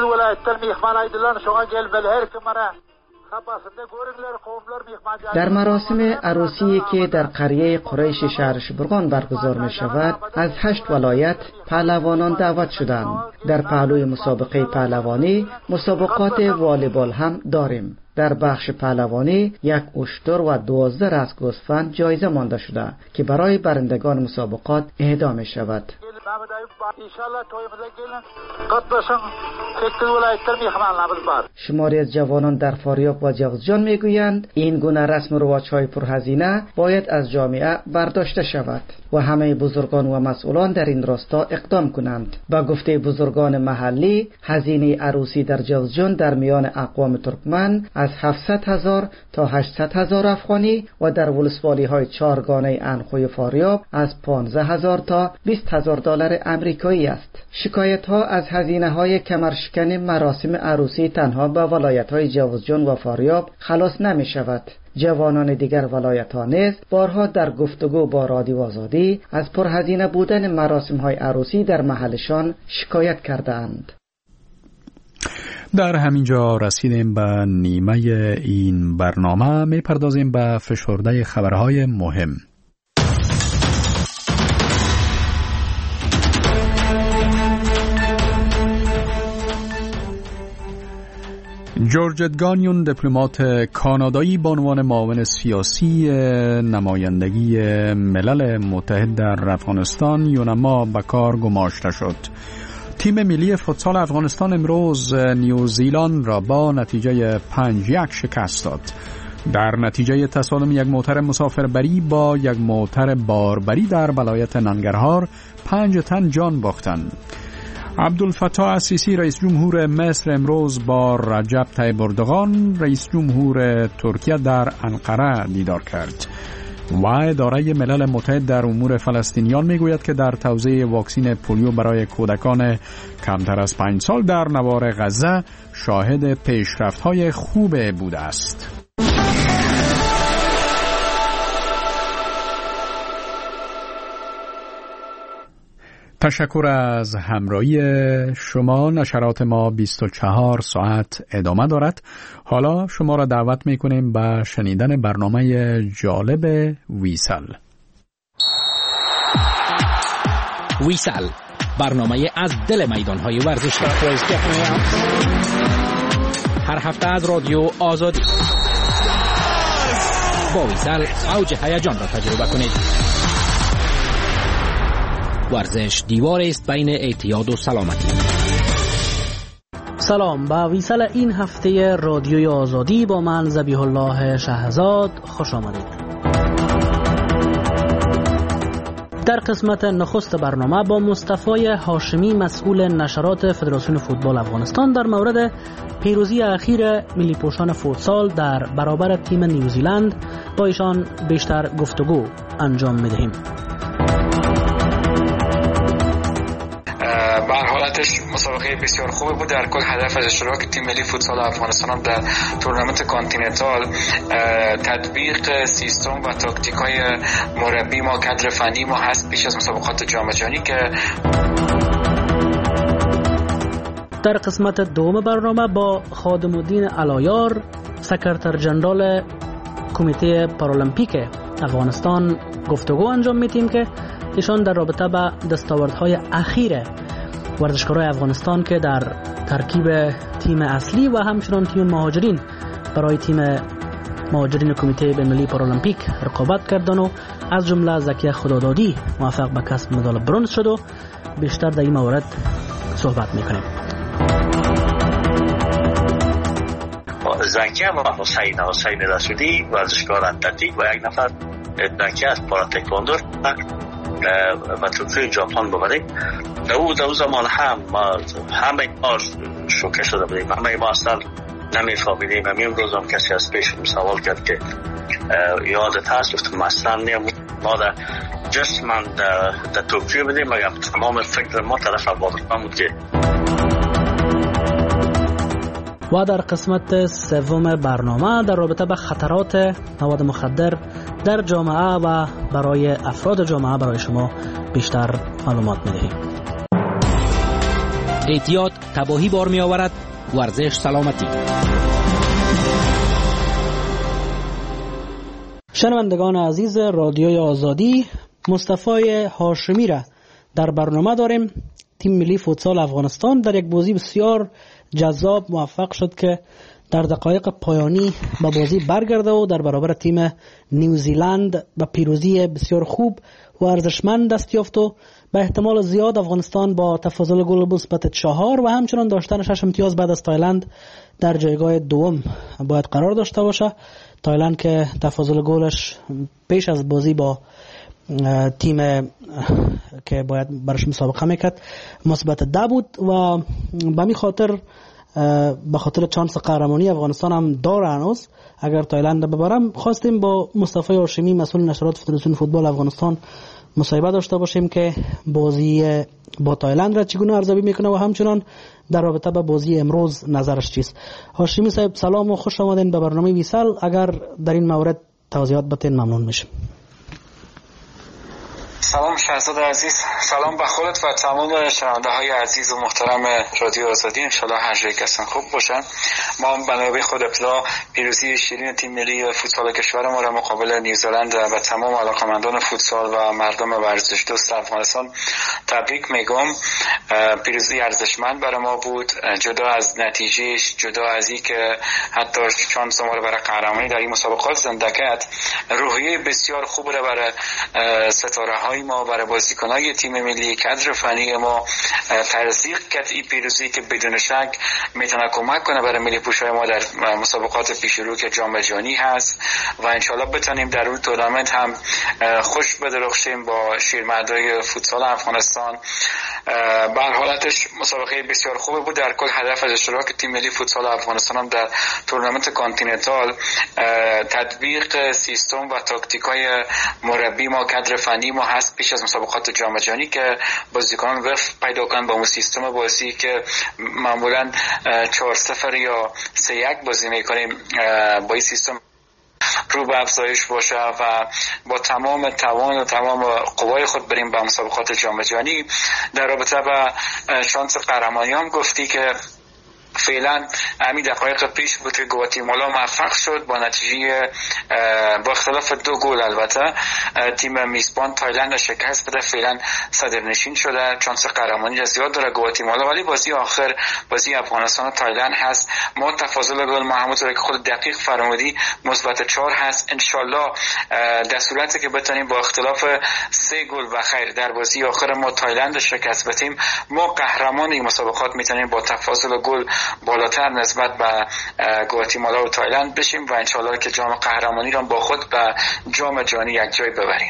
[SPEAKER 18] در مراسم عروسی که در قریه قریش شهر شبرغان برگزار می شود، از هشت ولایت پهلوانان دعوت شدند. در پهلوی مسابقه پهلوانی مسابقات والیبال هم داریم. در بخش پهلوانی یک اشتر و دوازده رأس گوسفند جایزه مانده شده که برای برندگان مسابقات اهدا می شود. شماری از جوانان در فاریاب و جوزجان میگویند این گونه رسم و رواج‌های پرهزینه باید از جامعه برداشته شود و همه بزرگان و مسئولان در این راستا اقدام کنند. با گفته بزرگان محلی، هزینه عروسی در جوزجان در میان اقوام ترکمن از هفتصد هزار تا هشتصد هزار افغانی و در ولسوالی های چهارگانه انخوی فاریاب از پانزده هزار تا بیست هزار دلار امریکایی است. شکایت ها از هزینه های کمرشکن مراسم عروسی تنها به ولایت های جوزجان و فاریاب خلاص نمی شود. جوانان دیگر ولایت ها نیز بارها در گفتگو با رادیو آزادی از پرهزینه بودن مراسم های عروسی در محلشان شکایت کردند.
[SPEAKER 1] در همینجا رسیدیم به نیمه این برنامه. می پردازیم به فشرده خبرهای مهم. جورج گانیون، دیپلمات کانادایی به عنوان معاون سیاسی نمایندگی ملل متحد در افغانستان یونما به کار گماشته شد. تیم ملی فوتسال افغانستان امروز نیوزیلند را با نتیجه پنج یک شکست داد. در نتیجه تصادم یک موتر مسافربری با یک موتر باربری در ولایت ننگرهار پنج تن جان باختند. عبدالفتاح السیسی رئیس جمهور مصر امروز با رجب طیب اردوغان رئیس جمهور ترکیه در انقره دیدار کرد. و اداره ملل متحد در امور فلسطینیان میگوید که در توزیع واکسن پولیو برای کودکان کمتر از پنج سال در نوار غزه شاهد پیشرفت‌های خوب بوده است. تشکر از همراهی شما. نشرات ما بیست و چهار ساعت ادامه دارد. حالا شما را دعوت می‌کنیم به شنیدن برنامه جالب ویسل.
[SPEAKER 11] ویسل، برنامه از دل میدان‌های ورزشی. هر هفته از رادیو آزادی. با ویسل اوج هیجان را تجربه کنید. ورزش دیوار است بین اعتیاد و سلامتی.
[SPEAKER 19] سلام، با ویسل این هفته رادیوی آزادی با من ذبیح الله شهزاد خوش آمدید. در قسمت نخست برنامه با مصطفی هاشمی مسئول نشرات فدراسیون فوتبال افغانستان در مورد پیروزی اخیر ملی پوشان فوتسال در برابر تیم نیوزیلند با ایشان بیشتر گفتگو انجام می‌دهیم.
[SPEAKER 20] مسابقه بسیار خوبی بود. در کل هدف از اشتراک تیم ملی فوتسال افغانستان در تورنمنت کانتیننتال تطبیق سیستم و تاکتیک‌های مربی ما، کادر فنی ما هست پیش از مسابقات جام جهانی. که
[SPEAKER 19] در قسمت دوم برنامه با خادم الدین علایار سکرتر جنرال کمیته پارالمپیک افغانستان گفتگو انجام میدیم که ایشان در رابطه با دستاوردهای اخیر ورزشکارای افغانستان که در ترکیب تیم اصلی و همچنان تیم مهاجرین برای تیم مهاجرین کمیته بین‌المللی پارالمپیک رقابت کردن و از جمله زکی خدادادی موفق به کسب مدال برنز شد و بیشتر در این مورد صحبت میکنیم.
[SPEAKER 21] زکی و حسین حسین رسولی ورزشکار اتلتیک و یک نفر زکی از پاراتکواندو و توی ژاپن ببریم. در او در زمان هم ما همه ما شوکه شده بودیم، همه ما اصلا نمیفهمیدیم. همین امروز هم کسی از پیش سوال کرد که یادت هست؟ گفتم اصلا نیم. ما در جسم در در توکیو بودیم، مگر تمام فکر ما طرف افغانستان بود که.
[SPEAKER 19] و در قسمت سوم برنامه در رابطه با خطرات مواد مخدر در جامعه و برای افراد جامعه برای شما بیشتر معلومات می‌دهیم.
[SPEAKER 11] احتیاط تباهی بار می آورد. ورزش سلامتی.
[SPEAKER 19] شنوندگان عزیز رادیوی آزادی، مصطفی هاشمی را در برنامه داریم. تیم ملی فوتسال افغانستان در یک بازی بسیار جذاب موفق شد که در دقایق پایانی با بازی برگرده و در برابر تیم نیوزیلند با پیروزی بسیار خوب و ارزشمند دست یافت و به احتمال زیاد افغانستان با تفاضل گل مثبت چهار و همچنان داشتن شش امتیاز بعد از تایلند در جایگاه دوم باید قرار داشته باشه. تایلند که تفاضل گلش پیش از بازی با تیم که باید برش مسابقه میکرد مثبت ده بود و به می خاطر به خاطر چانس قهرمانی افغانستان هم داره هنوز. اگر تایلند ببرم خواستیم با مصطفی هاشمی مسئول نشرات فدراسیون فوتبال افغانستان مصاحبه داشته باشیم که بازی با تایلند را چگونه ارزیابی میکنه و همچنان در رابطه با بازی امروز نظرش چیست. هاشمی صاحب سلام و خوش آمدین به برنامه ویسل. اگر در این مورد توضیحات بدین ممنون میشم.
[SPEAKER 20] سلام شهزاد عزیز، سلام به خودت و تمام شنونده های عزیز و محترم رادیو آزادی. انشالله هر جایی کسان خوب باشن. ما هم بنابه خود ابتدا پیروزی شیرین تیم ملی فوتسال کشور ما را مقابل نیوزیلند و تمام علاقمندان فوتسال و مردم ورزش دوست افغانستان تبریک میگم. پیروزی ارزشمند برای ما بود، جدا از نتیجهش، جدا از این که حتی شانس ما را برای قهرمانی در این مسابقات زنده کرد، روحیه بسیار خوب را برای ستاره های ما، برای بازیکن‌های تیم ملی، کادر فنی ما تزریق کرد. این پیروزی که بدون شک میتونه کمک کنه برای ملی پوشای ما در مسابقات پیش رو که جام جهانی هست و انشالله بتونیم در اون تورنمنت هم خوش بدرخشیم با شیرمردای فوتسال افغانستان. به هر حالتش مسابقه بسیار خوبه بود. در کل هدف از اشتراک تیم ملی فوتسال افغانستان هم در تورنمنت کانتیننتال تطبیق سیستم و تاکتیکای مربی ما، کادر فنی ما هست پیش از مسابقات جام جهانی که بازیکنان وفق پیدا کنن با اون سیستم بازی که معمولا چهار صفر یا سه یک بازی میکنیم. با این سیستم رو به افزایش باشه و با تمام توان و تمام قوای خود بریم به مسابقات جام جهانی. در رابطه با شانس قهرمانی هم گفتی که فعلا همین دقایق پیش بود که گواتیمالا موفق شد با نتیجه با اختلاف دو گل البته تیم میزبان تایلند شکست بده. فعلا صدرنشین شده، شانس قهرمانی را زیاد داره گواتیمالا، ولی بازی آخر بازی افغانستان و تایلند هست. ما تفاضل گل محمود که خود دقیق فرمودی مثبت چهار هست. انشالله در صورتی که بتونیم با اختلاف سه گل و خیر در بازی آخر ما تایلند شکست بدیم، ما قهرمان این مسابقات میتونیم با تفاضل گل بالاتر نسبت به گواتیمالا و تایلند بشیم و انشالله که جام قهرمانی را با خود به جام جهانی یک جای ببریم.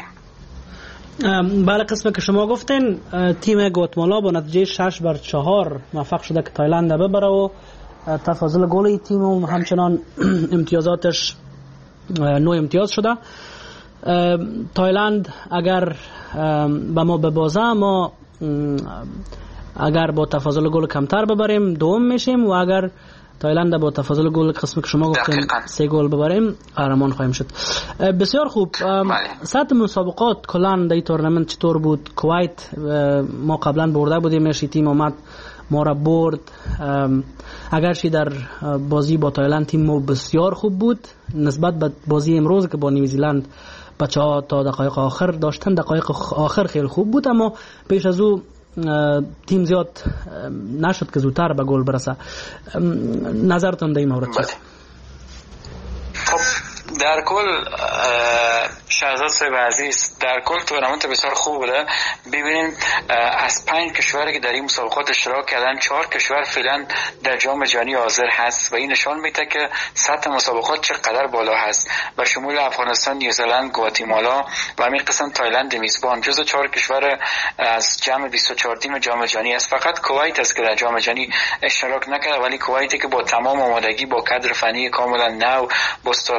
[SPEAKER 19] بله، قسمه که شما گفتین تیم گواتیمالا با نتیجه شش بر چهار موفق شده که تایلند ببره و تفاضل گل تیم و همچنان امتیازاتش نو امتیاز شده. تایلند اگر به ما ببازه، ما اگر با تفاضل گل کمتر ببریم دوم میشیم و اگر تایلند با تفاضل گل قسمی که شما گفتین سه گل ببریم قهرمان خواهیم شد. بسیار خوب. سطح مسابقات کلان در این تورنمنت چطور بود؟ کویت ما قبلا برده بودیم، تیم اومد ما را برد. اگرچه در بازی با تایلند تیم ما بسیار خوب بود نسبت به بازی امروز که با نیوزیلند بچه ها تا دقایق آخر داشتن، دقایق آخر خیلی خوب بود اما پیش از او تیم زیاد نشد که زودتر به گل برسه. نظرتون در این مورد چیه؟
[SPEAKER 20] خب در کل شهزاد صاحب عزیز، در کل تورنمنت بسیار خوب بوده. ببینیم از پنج کشوری که در این مسابقات اشتراک کردن، چهار کشور فعلا در جام جهانی حاضر هست و این نشان میده که سطح مسابقات چقدر بالا هست و شمول افغانستان، نیوزیلند، گواتیمالا و همین قسم تایلند میزبان جزو چهار کشور از جمع بیست و چهار تیم جام جهانی است. فقط کویت است که در جام جهانی اشتراک نکرده، ولی کویتی که با تمام آمادگی، با کادر فنی کاملا نو، با ستاره‌های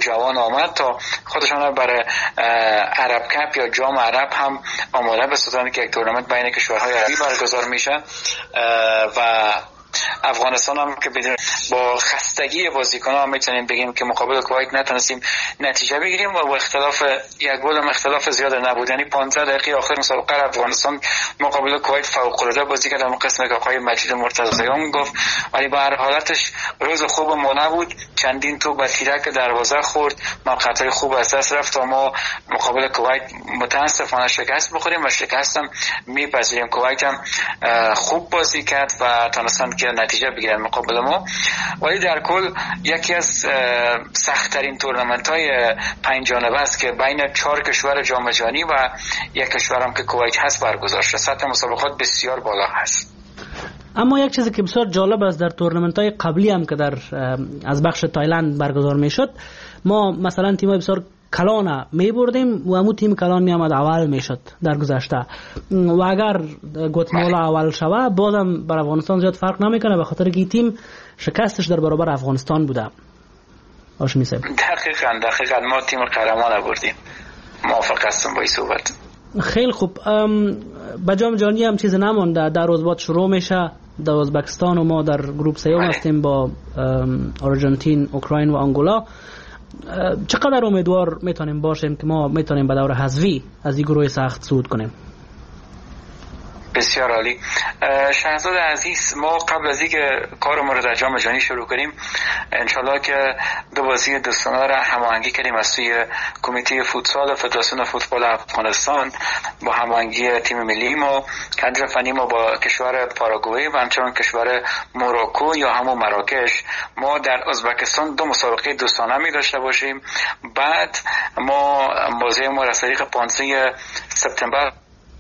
[SPEAKER 20] جوان آمد تا خودشان برای عرب کپ یا جام عرب هم آماده بسازند که یک تورنمنت بین کشورهای عربی برگزار میشه و افغانستان هم که بدون با خستگی بازیکن‌ها هم میتونیم بگیم که مقابل کویت نتونستیم نتیجه بگیریم و با اختلاف یک گل هم اختلاف زیاد نبود. یعنی پانزده دقیقه آخر مسابقه افغانستان مقابل کویت فوق‌العاده بازی کرد. در قسمت که آقای مجید مرتضیان گفت، ولی به هر حالتش روز خوب ما نبود. چندین توپ به تیرک دروازه خورد، موقعیت‌های خوب از دست رفت و ما مقابل کویت متاسفانه شکست بخوریم و شکست هم میپذیریم. کویت هم خوب بازی کرد و تونستن که نتیجه بگیرن مقابل ما، ولی در کل یکی از سخت‌ترین تورنمنت‌های پنج جانبه است که بین چهار کشور جام جهانی و یک کشور هم که کویت هست برگزار شده. سطح مسابقات بسیار بالا هست.
[SPEAKER 19] اما یک چیزی که بسیار جالب است در تورنمنت‌های قبلی هم که در از بخش تایلند برگزار می‌شد، ما مثلا تیم‌های بسیار کلان می بردیم و همون تیم کلان می آمد اول می شد در گذشته و اگر گواتمالا اول شوه بازم بر افغانستان زیاد فرق نمیکنه به خاطر که تیم شکستش در برابر افغانستان بوده. هاشمی صاحب
[SPEAKER 20] دقیقاً دقیقاً ما تیم قهرمان بردیم. موافق هستم با این صحبت.
[SPEAKER 19] خیلی خوب. به جام جهانی هم چیز نمونده، در روز بعد شروع میشه. در ازبکستان و ما در گروه سیوم هستیم با آرژانتین، اوکراین و آنگولا. چقدر امیدوار میتونیم باشیم که ما میتونیم به دور حذفی از این گروه سخت صعود کنیم؟
[SPEAKER 20] بسیار عالی. شهزاد عزیز، ما قبل از اینکه کارمون رو در جام جهانی شروع کنیم انشالله که دو بازی دوستانه را هماهنگی کردیم از سوی کمیته فوتسال فدراسیون فوتبال افغانستان با هماهنگی تیم ملی ما، کادر فنی ما با کشور پاراگوئه و همچنین کشور موراکو یا همون مراکش. ما در ازبکستان دو مسابقه دوستانه می داشته باشیم. بعد ما بازی ما از طریق پانزده سپتامبر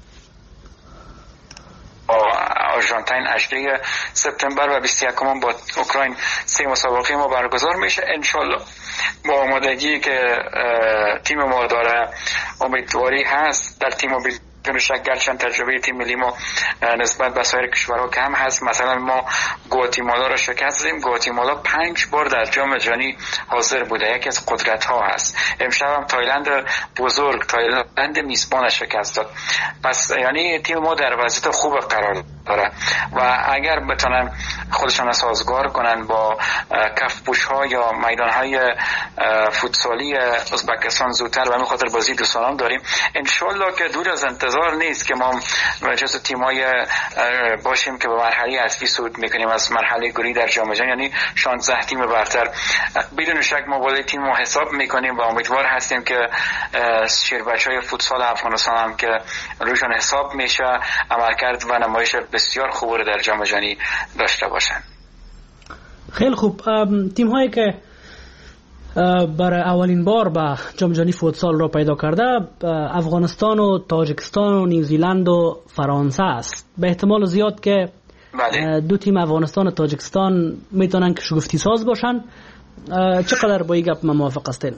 [SPEAKER 20] آرژانتین هجدهم سپتامبر و بیست و یکم با اوکراین سه مسابقه ما برگزار میشه. انشالله با آمادگی که تیم ما داره امیدواری هست در تیم بدون شک، گرچند تجربه تیم ملی ما نسبت به سایر کشورها کم هست. مثلا ما گواتیمالا را شکست دادیم. گواتیمالا پنج بار در جام جهانی حاضر بوده، یکی از قدرت ها هست. امشب هم تایلند بزرگ، تایلند میزبان شکست داد. پس یعنی تیم ما در وضعیت خوب قرار داره و اگر بتونن خودشان سازگار کنن با کف پوش ها یا میدان های فوتسالی ازبکستان زودتر و همین خاطر بازی دوستانه داریم، انشالله که دور از انتظار نیست که ما جزو تیمای باشیم که به مرحله اصلی صعود میکنیم از مرحله گروهی در جام جهانی، یعنی شانزده تیم برتر. بدون شک ما بالای تیم رو حساب میکنیم و امیدوار هستیم که شیربچهای فوتسال افغانستان هم که روشان حساب میشه عملکرد و نمایش بسیار خوب رو در جام جهانی داشته باشن.
[SPEAKER 19] خیلی خوب. تیم هایی که برای اولین بار به جام جهانی فوتسال را پیدا کرده افغانستان و تاجیکستان و نیوزیلند و فرانسه است. به احتمال زیاد که بله. دو تیم افغانستان و تاجیکستان میتونن که شگفتی ساز باشن. چقدر با این گپ موافق هستین؟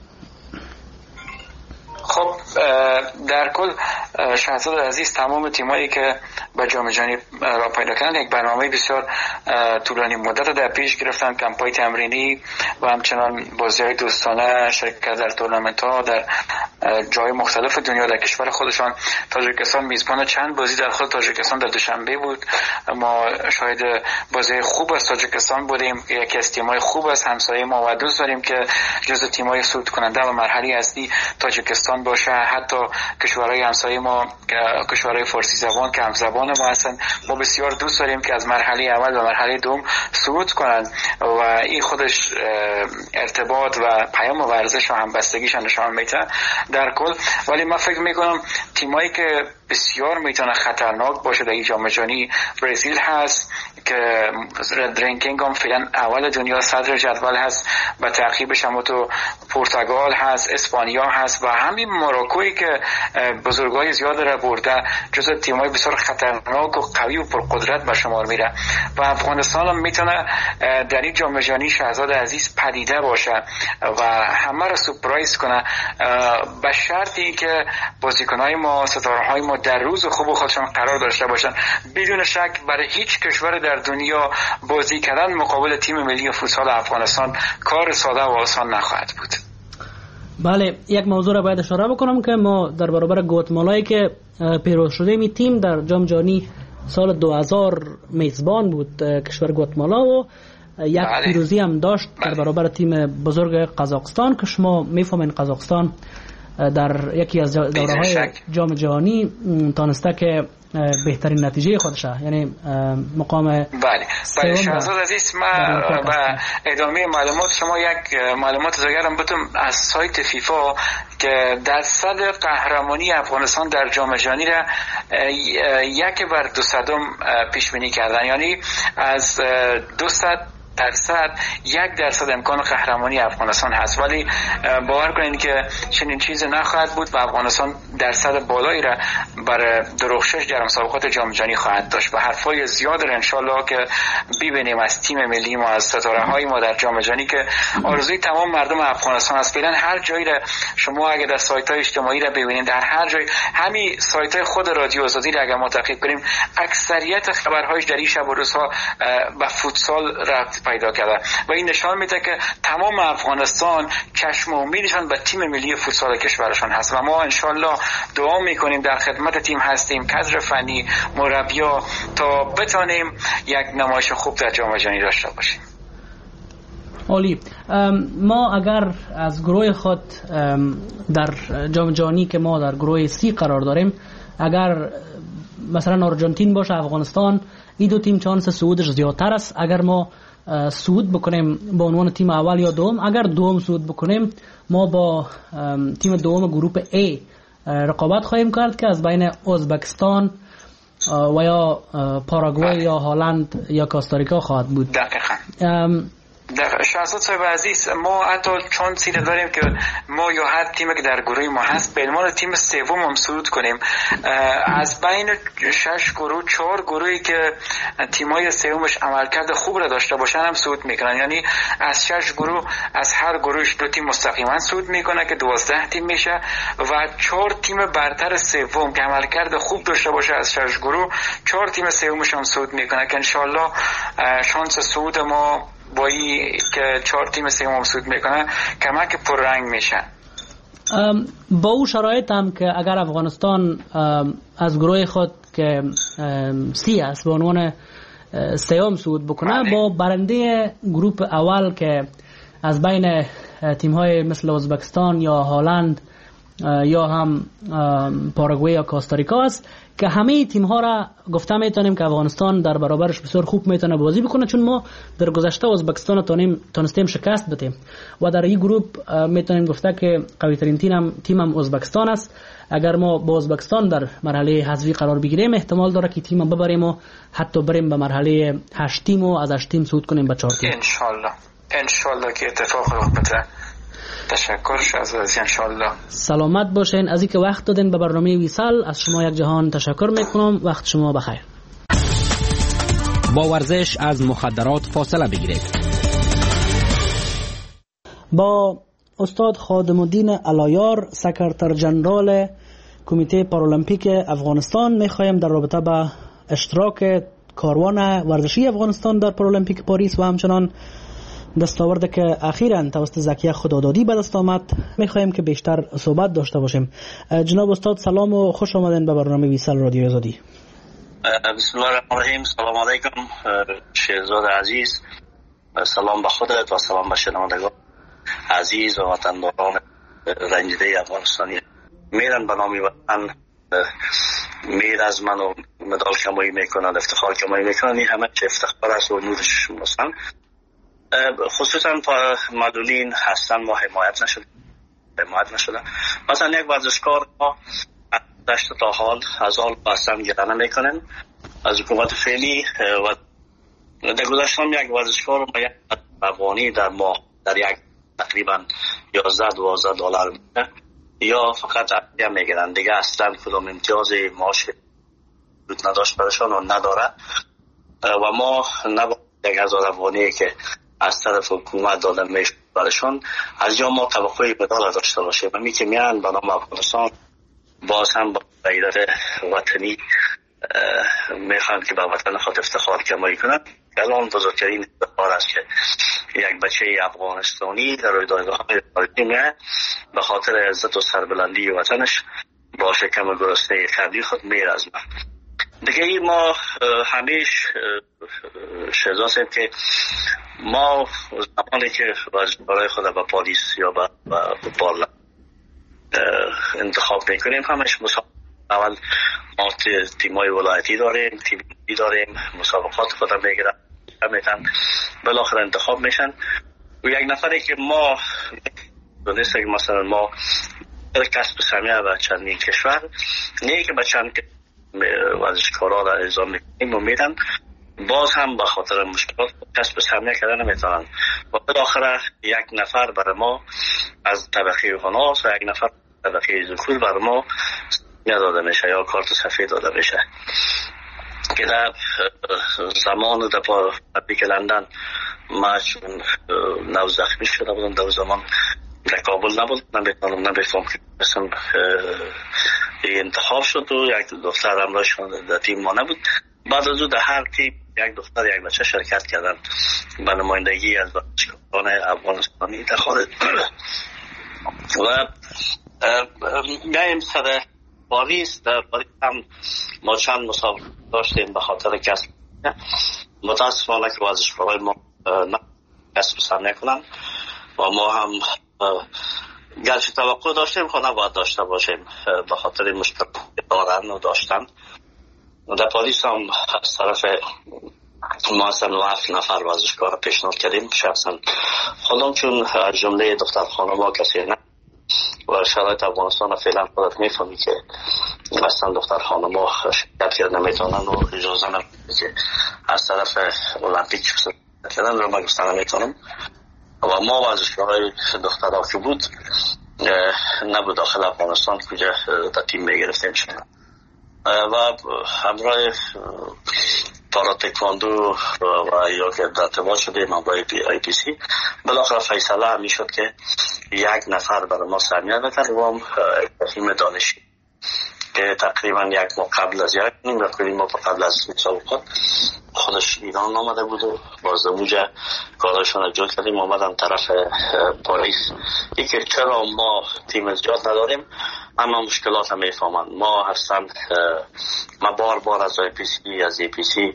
[SPEAKER 20] خب در کل شهزاد عزیز، تمام تیمایی که به جام جهانی را پیدا کردن یک برنامه بسیار طولانی مدت در پیش گرفتن، کمپ‌های تمرینی و همچنان بازی‌های دوستانه، شرکت در تورنمنت‌ها در جای مختلف دنیا در کشور خودشان. تاجیکستان میزبان چند بازی در خود تاجیکستان در دوشنبه بود. ما شاهد بازی خوب از تاجیکستان بودیم. یکی از تیم‌های خوب از همسایه ما و دوست داریم که جزو تیم‌های صعود کننده و مرحله اصلی تاجیکستان باشه. حتی کشورهای همسایه ما، کشورهای فارسی زبان که همزبان ما هستن، ما بسیار دوست داریم که از مرحله اول و مرحله دوم صعود کنند و این خودش ارتباط و پیام ورزش و همبستگیش نشان میده در کل. ولی من فکر میکنم تیمایی که بسیار میتونه خطرناک باشه در این جام جهانی، برزیل هست که رنکینگ هم فعلا اول دنیا، صدر جدول هست، با تعقیبش هم تو پرتغال هست، اسپانیا هست و همین مراکویی که بزرگای زیاد را برده، جزو تیمای بسیار خطرناک و قوی و پرقدرت به شمار میره و افغانستان هم میتونه در این جام جهانی شهزاد عزیز پدیده باشه و همه را سورپرایز کنه، به شرطی که بازیکنای ما، ستاره‌های ما در روز خوب خودشان قرار داشته باشن. بدون شک برای هیچ کشور در دنیا بازی کردن مقابل تیم ملی فوتسال افغانستان کار ساده و آسان نخواهد بود.
[SPEAKER 19] بله، یک موضوع را باید اشاره بکنم که ما در برابر گواتمالایی که پیروز شده می تیم در جام جهانی سال دو هزار میزبان بود کشور گواتمالا و یک
[SPEAKER 20] بله.
[SPEAKER 19] پیروزی هم داشت
[SPEAKER 20] بله.
[SPEAKER 19] در برابر تیم بزرگ قزاقستان که شما میفهمین قزاقستان در یکی از دوره‌های جام جهانی تانسته که بهترین نتیجه خودشه، یعنی مقام
[SPEAKER 20] بله بله شهرزاد عزیز، ما و ادامه معلومات شما یک معلومات دیگرم بتم از سایت فیفا که درصد قهرمانی افغانستان در جام جهانی را یک بر دوصدم پیش بینی کردن، یعنی از دوصد درصد یک درصد امکان قهرمانی افغانستان هست، ولی باور کنید که چنین چیزی نخواهد بود و افغانستان درصد بالایی را برای درخشش در مسابقات جام جهانی خواهد داشت و حرفای زیاد را انشالله که ببینیم از تیم ملی ما، از ستاره های ما در جام جهانی که آرزوی تمام مردم افغانستان است. فعلا هر جایی را شما اگه در سایت های اجتماعی را ببینید، در هر جای همین سایت های خود رادیو آزادی را اگه ما تعقیب کنیم، اکثریت خبرهایش در این شب و روزها به فوتسال رفت پیدا کرده و این نشان میده که تمام افغانستان چشم و امیدشان به تیم ملی فوتسال کشورشان هست و ما انشالله دعا میکنیم، در خدمت تیم هستیم، کادر فنی، مربیا، تا بتانیم یک نمایش خوب در جام جهانی داشته باشیم.
[SPEAKER 19] عالی. ما اگر از گروه خود در جام جهانی که ما در گروه سی قرار داریم، اگر مثلا آرژانتین باشه، افغانستان، این دو تیم چانس صعودش زیادتر است. اگر ما صعود بکنیم با عنوان تیم اول یا دوم، اگر دوم صعود بکنیم ما با تیم دوم گروپ A رقابت خواهیم کرد که از بین ازبکستان و یا پاراگوئه یا هلند یا کوستاریکا خواهد بود.
[SPEAKER 20] دقیقاً. در شهرزاد صاحب عزیز، ما حتی چون سیده داریم که ما یا هر تیمی که در گروه ما هست به عنوان تیم سوم هم صعود کنیم. از بین شش گروه چهار گروهی که تیمای سومش عملکرد خوب را داشته باشن هم صعود میکنن، یعنی از شش گروه از هر گروهش دو تیم مستقیما صعود میکنه که دوازده تیم میشه و چهار تیم برتر سوم که عملکرد خوب داشته باشه از شش گروه چهار تیم سومش هم صعود میکنه که انشالله شانس صعود ما با این که چهار تیم سوم صعود میکنه کمک پررنگ میشه.
[SPEAKER 19] با او شرایط هم که اگر افغانستان از گروه خود که سی است به عنوان سوم صعود بکنه، با برنده گروه اول که از بین تیم های مثل ازبکستان یا هلند یا هم پاراگوئه یا کوستاریکا است که همه تیم ها را گفته میتونیم که افغانستان در برابرش بسیار خوب میتونه بازی بکنه، چون ما در گذشته ازبکستان تونیم تونستیم شکست بدیم و در این گروپ میتونیم گفته که قوی ترین تیم تیم هم ازبکستان است. اگر ما با ازبکستان در مرحله حذفی قرار بگیریم احتمال داره که تیم ببریم و حتی بریم به مرحله هشت تیم و از هشت تیم صعود کنیم به چهار تیم.
[SPEAKER 20] ان شاء الله ان شاء الله که اتفاق افتاده. تشکر شهرزاد عزیز، ان شاء الله.
[SPEAKER 19] سلامت باشین. از اینکه وقت دادین به برنامه ویسال از شما یک جهان تشکر میکنم. وقت شما بخیر.
[SPEAKER 11] با ورزش از مخدرات فاصله بگیرید.
[SPEAKER 19] با استاد خادم الدین علایار، سکرتر جنرال کمیته پارالمپیک افغانستان میخوایم در رابطه با اشتراک کاروان ورزشی افغانستان در پارالمپیک پاریس و همچنان دستاورده که اخیراً توسط زکیه خدادادی به دست آمد میخوایم که بیشتر صحبت داشته باشیم. جناب استاد سلام و خوش آمدین به برنامه ویسال رادیو آزادی.
[SPEAKER 21] بسم الله الرحمن الرحیم. سلام علیکم شهرزاد عزیز، سلام به خودت و سلام به شنوندگان عزیز و وطنداران رنجیده افغانستانی. میرن به نام وطن، میر از من و مدال کمایی میکنن، افتخار کمایی میکنن، این همه چه افتخار است و نورش هستن. خصوصا معلولین هستن ما حمایت نشده حمایت نشده مثلا یک ورزشکار ما داشت تا حال از حال بستن گرانه میکنن از حکومت فعلی و در گذشته هم یک ورزشکار ما یک افغانی در ماه در یک تقریبا یازده دوازده دلار میده یا فقط عطیه میگیرن دیگه، اصلا کدام امتیاز معاش نداشت برشان و نداره و ما نباید یک هزار افغانی که از طرف حکومت داده میشه برشان از جا ما توقعی مدال داشته باشه و می که میان به نام افغانستان باز هم با غیرت وطنی میخوان که به وطن خود افتخار کمایی کنن. الان بزرگترین بار است که یک بچه افغانستانی در رویدادهای خارجی میه به خاطر عزت و سربلندی وطنش با شکم گرسنه قبلی خود میره از ما. دیگه ای ما همیش شزاسیم که ما زمانی که برای خود به پالیس یا به پارلمان انتخاب میکنیم همش مسابقه اول ما تیمای ولایتی داریم، تیمی داریم، مسابقات خود میگیرن میتن بالاخره انتخاب میشن و یک نفری که ما دونسته که مثلا ما کسب سمیه و چندین کشور نه که به چند ورزشکارا را اعزام میکنیم و میدن باز هم به خاطر مشکلات کسب سمیه کردن نمیتونن و بالاخره یک نفر برای ما از طبقه هناس و یک نفر طبقه ذکور برای ما داده میشه یا کارت سفید داده میشه که در زمان در پارالمپیک لندن ما چون نو زخمی شده بودم در زمان در کابل نبود نمیتونم نمیفهم که مثلا انتخاب شد و یک دختر همراهشون در تیم ما نبود. بعد از او در هر تیم یک دختر یک بچه شرکت کردن به نمایندگی از ورزشکاران افغانستانی در خارج و میایم سر پاریس. در پاریس هم ما چند مسابقه داشتیم به خاطر کسب متاسفانه که ورزشکارای ما کسب سر نکنن و ما هم گرچه توقع داشتیم خود نباید داشته باشیم به خاطر مشکل دارن و داشتن. در پاریس هم از طرف ما اصلا هفت نفر ورزشکار پیشنهاد کردیم شخصا خودم چون از جمله دختر خانم کسی نه و شرایط افغانستان فعلا خودت میفهمی که اصلا دختر خانم ها شرکت کرد نمیتونن و اجازه نمیده که از طرف المپیک شرکت کردن رو من گفتن نمیتونم و ما ورزشکارای دخترها که بود نبود داخل افغانستان کجا در تیم میگرفتیم شدن و همراه پارا تکواندو و یا که در ارتباط شدیم همراه آی پی سی بالاخره فیصله همی شد که یک نفر برای ما سهمیه بده و هم تیم دانشی که تقریبا یک ماه قبل از یک نیم رفتیم ما قبل از مسابقات خودش ایران آمده بود و باز موجه کارشون رو جل کردیم آمدن طرف پاریس که چرا ما تیم زیاد نداریم اما مشکلات هم میفهمن ما هستن ما بار بار از آی پی سی از ای پی سی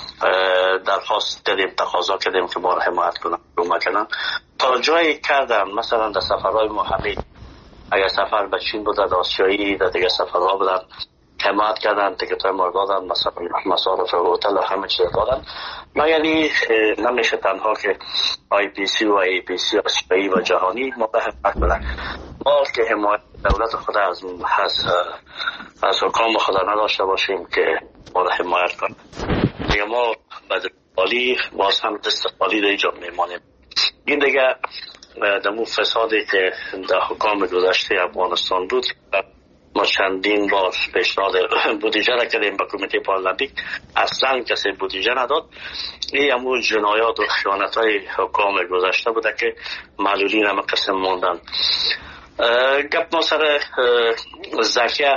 [SPEAKER 21] درخواست دادیم تقاضا کردیم که ما رو حمایت کنن رو مکنن تا جایی کردن مثلا در سفرهای محلی اگر سفر به چین بود در آسیایی در دیگه سفرها بودن حمایت کردن تیکت های ما دادن مثلا مصارف هتل و همه چیز دادن ما یعنی نمیشه تنها که آی پی سی و ای پی سی آسیایی و جهانی ما به حمایت بدن ما که حمایت دولت خود از از از حکام خود نداشته باشیم که ما رو حمایت کنن دیگه ما بعد بالی باز هم دست بالی در اینجا میمانیم. این دیگه دمو فسادی که در حکام گذشته افغانستان بود ما چندین بار پیشنهاد بودجه را کردیم به کمیته پارالمپیک اصلا کسی بودجه نداد. این همون جنایات و خیانت های حکام گذشته بوده که معلولین هم قسم موندن. گپ ما سر زکیه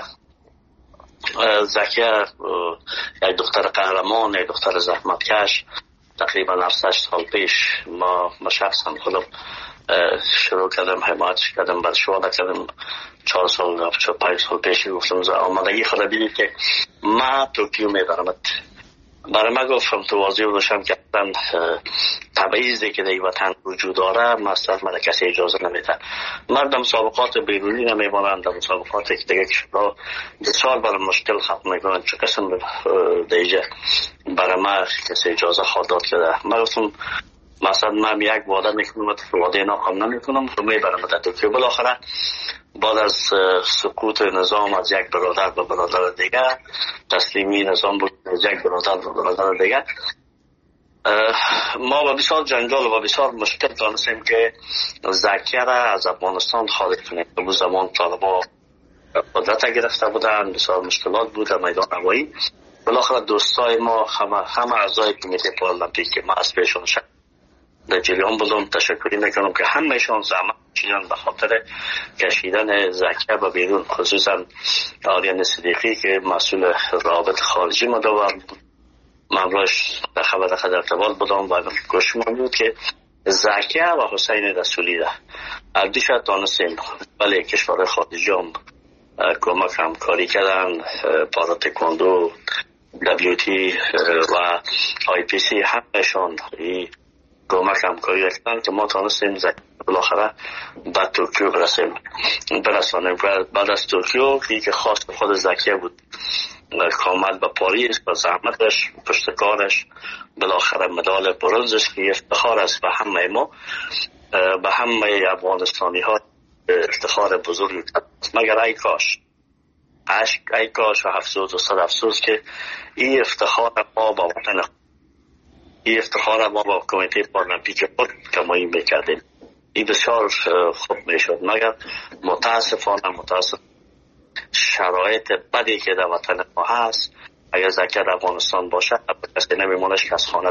[SPEAKER 21] زکیه یک دختر قهرمان یک دختر زحمتکش تقریبا هفت سال پیش ما ما شخصا خودم شروع کردم حمایتش کردم بعد شواده کردم چهار سال چهار پنج سال پیش گفتم آمدگی خدا بیدید که ما توکیو میبرمت برای ما گفتم تو واضح روشن کردن تبعیضی که در وطن وجود داره مثلا من کسی اجازه نمیده مردم مسابقات بیرونی نمیبانند مسابقات که دیگه کشورها بسیار برای مشکل ختم میکنن چه قسم دیگه برای ما کسی اجازه خواهد داد کرده من گفتم مثلا من یک وعده میکنم وعده ناکام نمیکنم تو میبرم در توکیو. بالاخره بعد از سقوط نظام از یک برادر به برادر دیگر تسلیمی نظام بود از یک برادر به برادر دیگر ما با بسیار جنجال و بسیار مشکل دانستیم که زکیه را از افغانستان خارج کنیم. به زمان طالبا قدرت گرفته بودن بسیار مشکلات بود در میدان هوایی. بالاخره دوستای ما همه همه اعضای کمیته پارالمپیک که ما از پیشون شد در جریان بودم تشکری میکنم که همهشان زحمت کشیدن به خاطر کشیدن زکیه به بیرون خصوصا آریان صدیقی که مسئول روابط خارجی مدور بود مبلغش در خبر در ارتباط بودم و گوش من بود که زکیه و حسین رسولی ده اردیش دانستیم ولی کشور خارجی هم کمک همکاری کردن، پارا تکواندو، دبلیو تی و آی پی سی همشون کمک همکاری کردن که ما تانستیم زکیه بالاخره بعد توکیو برسیم برسانیم. بعد از توکیو که خاص خود زکیه بود کامل به پاریس و زحمتش پشتکارش بالاخره مدال برنزش که افتخار است به همه ما، به همه افغانستانی ها افتخار بزرگی مگر ای کاش ای کاش و افسوس و صد افسوس که این افتخار ما با وطن این افتخار ما با کمیته پارلمپیک خود کمایی میکردیم. این بسیار خوب میشد مگر متاسفانه متاسف شرایط بدی که در وطن ما هست اگر زکیه در افغانستان باشه کسی نمیمونش که از خانه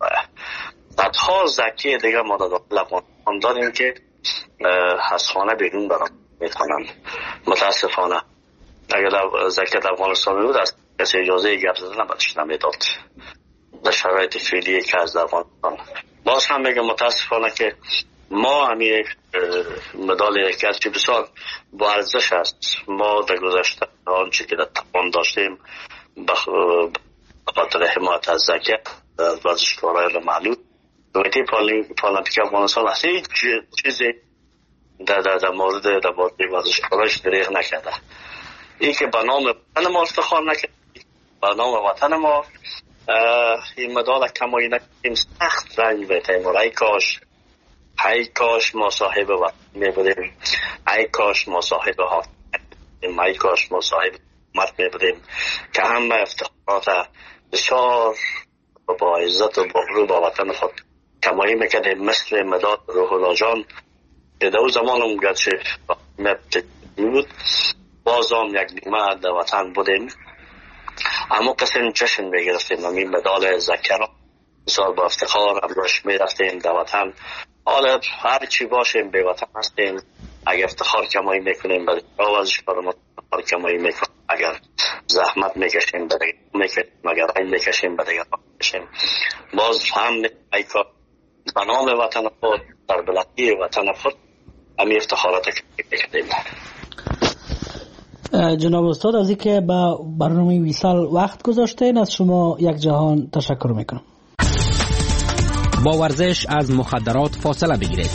[SPEAKER 21] بعدها زکیه دیگه ما در داخل افغانستان داریم که از خانه بیرون برام میتونن. متاسفانه اگر زکیه در افغانستان بود از کسی اجازه گپ زدن نبودش نمیداد در شرایط فعلی که از افغانستان. باز هم میگم متاسفانه که ما همی مدال که از چی بسیار با ارزش است. ما در گذشته آنچه که در توان داشتیم بخاطر حمایت از زکیه از ورزشکارای معلوم کمیته پارلمپیک افغانستان از هیچ چیزی در در مورد در مورد ورزشکارایش دریغ نکرده. این که به نام وطن ما افتخار نکرد، به نام وطن ما این مدال کمایی نکردیم سخت رنج بتیم و ای کاش ای کاش ما صاحب وطن می بودیم، ای کاش ما صاحب حاکم، ای کاش ما صاحب حکومت می بودیم که همه افتخارات بسیار با عزت و با غرور با وطن خود کمایی میکردیم، مثل مداد روح الله جان که در زمان هم گرچه بود باز هم یک نیمه در وطن بودیم اما کسی جشن میگرفتیم و این مدال زکیه را بسیار با افتخار امروش میرفتیم در وطن. حالا هر چی باشیم به وطن هستیم، اگر افتخار کمایی میکنیم برای ورزشکار ما افتخار کمایی میکنیم، اگر زحمت میکشیم برای میکشیم اگر رنج میکشیم برای میکشیم باز هم ای کار به نام وطن خود در بلندی وطن خود همی افتخارات میکردیم.
[SPEAKER 19] جناب استاد از اینکه با برنامه ویسال وقت گذاشتین از شما یک جهان تشکر میکنم.
[SPEAKER 11] با ورزش از مخدرات فاصله بگیرید.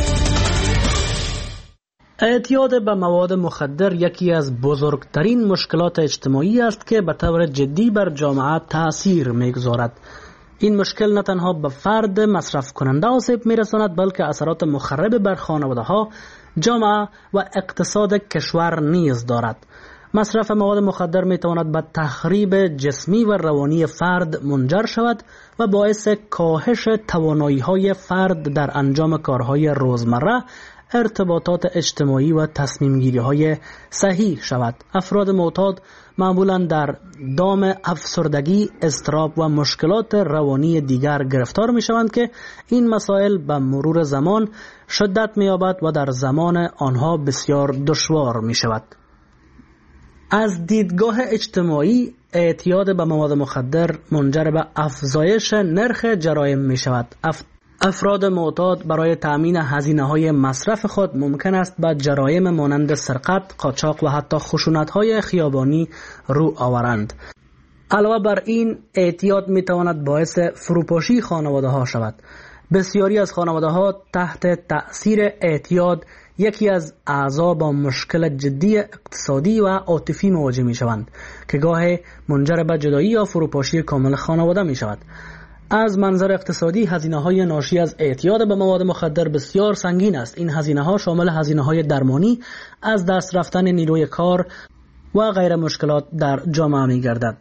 [SPEAKER 19] اعتیاد به مواد مخدر یکی از بزرگترین مشکلات اجتماعی است که به طور جدی بر جامعه تأثیر میگذارد. این مشکل نه تنها به فرد مصرف کننده آسیب میرساند بلکه اثرات مخرب بر خانواده ها، جامعه و اقتصاد کشور نیز دارد. مصرف مواد مخدر می تواند به تخریب جسمی و روانی فرد منجر شود و باعث کاهش توانایی های فرد در انجام کارهای روزمره، ارتباطات اجتماعی و تصمیم گیری های صحیح شود. افراد معتاد معمولا در دام افسردگی، اضطراب و مشکلات روانی دیگر گرفتار می شوند که این مسائل به مرور زمان شدت می یابد و در زمان آنها بسیار دشوار می شود. از دیدگاه اجتماعی اعتیاد به مواد مخدر منجر به افزایش نرخ جرایم می شود. اف... افراد معتاد برای تأمین هزینه‌های مصرف خود ممکن است به جرایم مانند سرقت، قاچاق و حتی خشونت‌های خیابانی رو آورند. علاوه بر این اعتیاد می تواند باعث فروپاشی خانواده‌ها شود. بسیاری از خانواده‌ها تحت تأثیر اعتیاد یکی از اعضا با مشکل جدی اقتصادی و عاطفی مواجه می شوند که گاهی منجر به جدایی یا فروپاشی کامل خانواده می شود. از منظر اقتصادی هزینه‌های ناشی از اعتیاد به مواد مخدر بسیار سنگین است. این هزینه‌ها شامل هزینه‌های درمانی، از دست رفتن نیروی کار و غیر مشکلات در جامعه می‌گردد.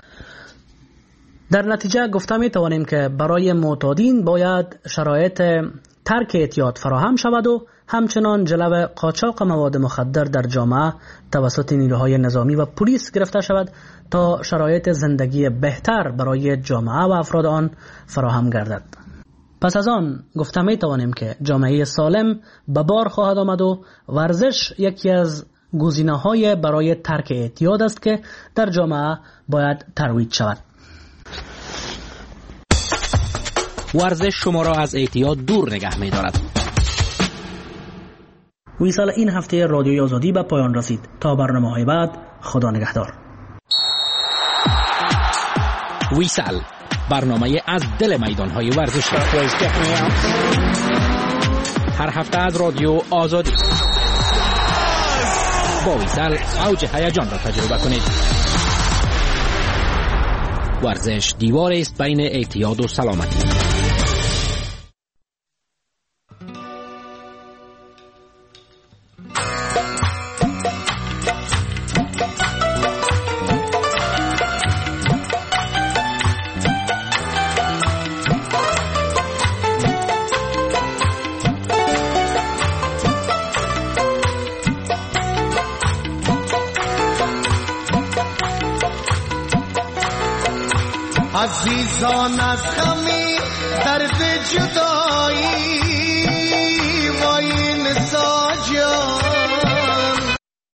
[SPEAKER 19] در نتیجه گفته می‌توانیم که برای معتادین باید شرایط ترک اعتیاد فراهم شود و همچنان جلو قاچاق مواد مخدر در جامعه توسط نیروهای نظامی و پلیس گرفته شود تا شرایط زندگی بهتر برای جامعه و افراد آن فراهم گردد. پس از آن گفته می توانیم که جامعه سالم به بار خواهد آمد و ورزش یکی از گزینه‌های برای ترک اعتیاد است که در جامعه باید ترویج شود.
[SPEAKER 11] ورزش شما را از اعتیاد دور نگه می دارد.
[SPEAKER 19] ویسال این هفته رادیوی آزادی به پایان رسید. تا برنامه‌های بعد، خدا نگهدار.
[SPEAKER 11] ویسال، برنامه از دل میدان‌های ورزشی. هر هفته از رادیو آزادی. با ویسال اوج هیجان را تجربه کنید. ورزش دیوار است بین اعتیاد و سلامتی.
[SPEAKER 9] عزیزان از غم درد جدایی